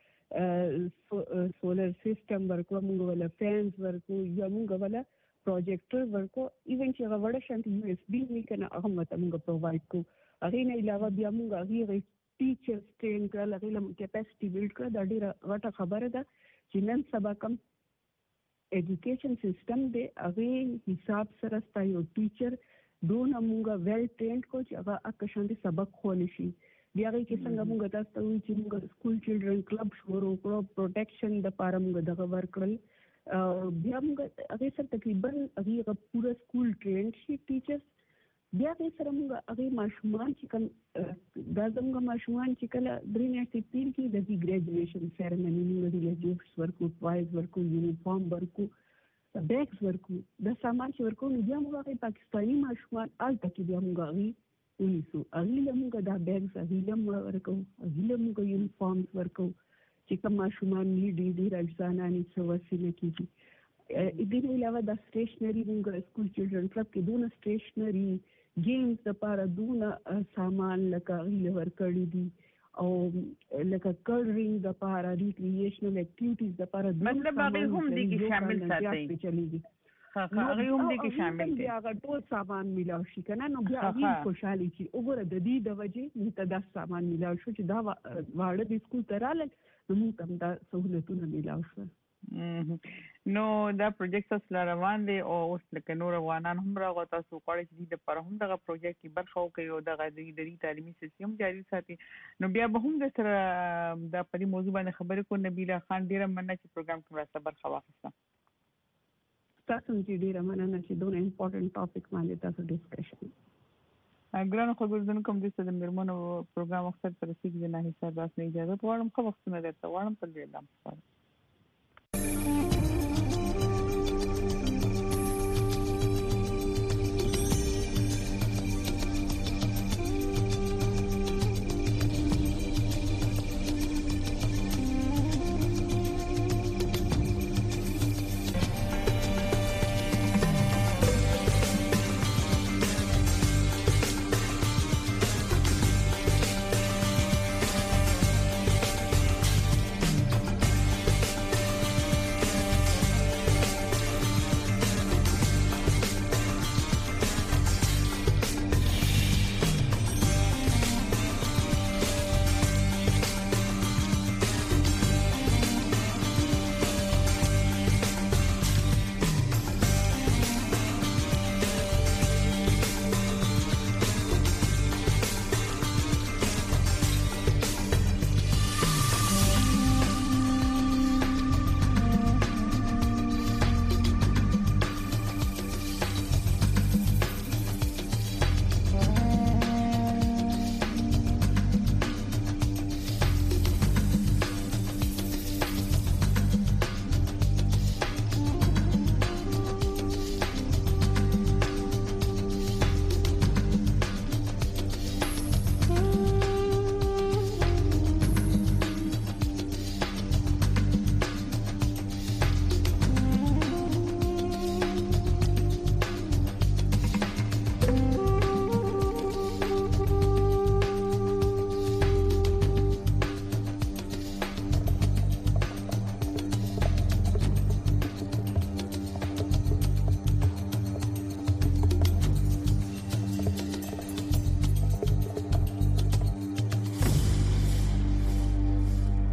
ولا سولر سیستم ورکو موږ ولا فینز ورکو یا موږ ولا پروجیکټر ورکو ایون چې هغه وړه شانتي USB نه کنه هغه مته موږ پرووایډ کو هغه نه علاوه بیا موږ هغه ټیچرز ټرین کړل هغه لم کیپاسټي بیلډ کړ دا ډیره غټه خبره ده چې نن سبا کم ایجوکیشن سیستم دی هغه حساب سره ستایو ټیچر دون موږ ویل ټرینډ کو چې هغه اکشانتي سبق خول شي بیا کې څنګه موږ تاسو ته چې موږ سکول چلډرن کلب شروع کړو پروټیکشن د لپاره موږ دغه ورکړل بیا موږ هغه سره تقریبا هغه پورا سکول ټرینډ شي ټیچرز بیا کې سره موږ هغه ماشومان چې کوم دا زموږ ماشومان چې کله درې میاشتې تیر کې د ګریجویشن سیریمنی موږ د لیجوس ورکو پایز ورکو یونیفارم ورکو بیگز ورکو د سامان چې ورکو نو بیا موږ پاکستاني ماشومان آلته کې بیا موږ ونیسو هغه موږ دا بیگز هغه ورکو هغه موږ یونیفارمز ورکو چې کوم ماشومان دي راځانانی څه وسیله کیږي دې علاوه د سټیشنری موږ سکول چلډرن کلب کې دونه سټیشنری گیمز لپاره دونه سامان لکه هغه ورکړي دي او لکه کلرینګ د لپاره ریکرییشنل اکټیویټیز د لپاره مطلب هغه هم دي کې شامل ساتي چلیږي هغه هم دي کې شامل دي هغه ټول سامان ملاوي شي کنه نو بیا هغه خوشحالي شي وګوره د دې د وجې متداس سامان ملاوي شو چې دا واړه د سکول تراله نو موږ هم دا سہولتونه ملاوي شو نو دا پروجیکټ سره روان دي او اوس لکه نور افغانان هم راغوي تاسو کولی چې د پر هم دغه پروجیکټ کې برخه وکړي او دغه د تعلیمي سیستم جاري ساتي نو بیا به هم د سره د پرې موضوع باندې خبرې کو نبیله خان ډیره مننه چې پروګرام کې راځه برخه واخیسته تاسو چې ډیره مننه چې دونه امپورټنت ټاپک باندې تاسو ډسکشن ګرانو خبرونه کوم د څه د مرمنو پروګرام اکثر تر سیګ نه حساب راس نه اجازه غواړم خو وختونه درته غواړم په دې لامل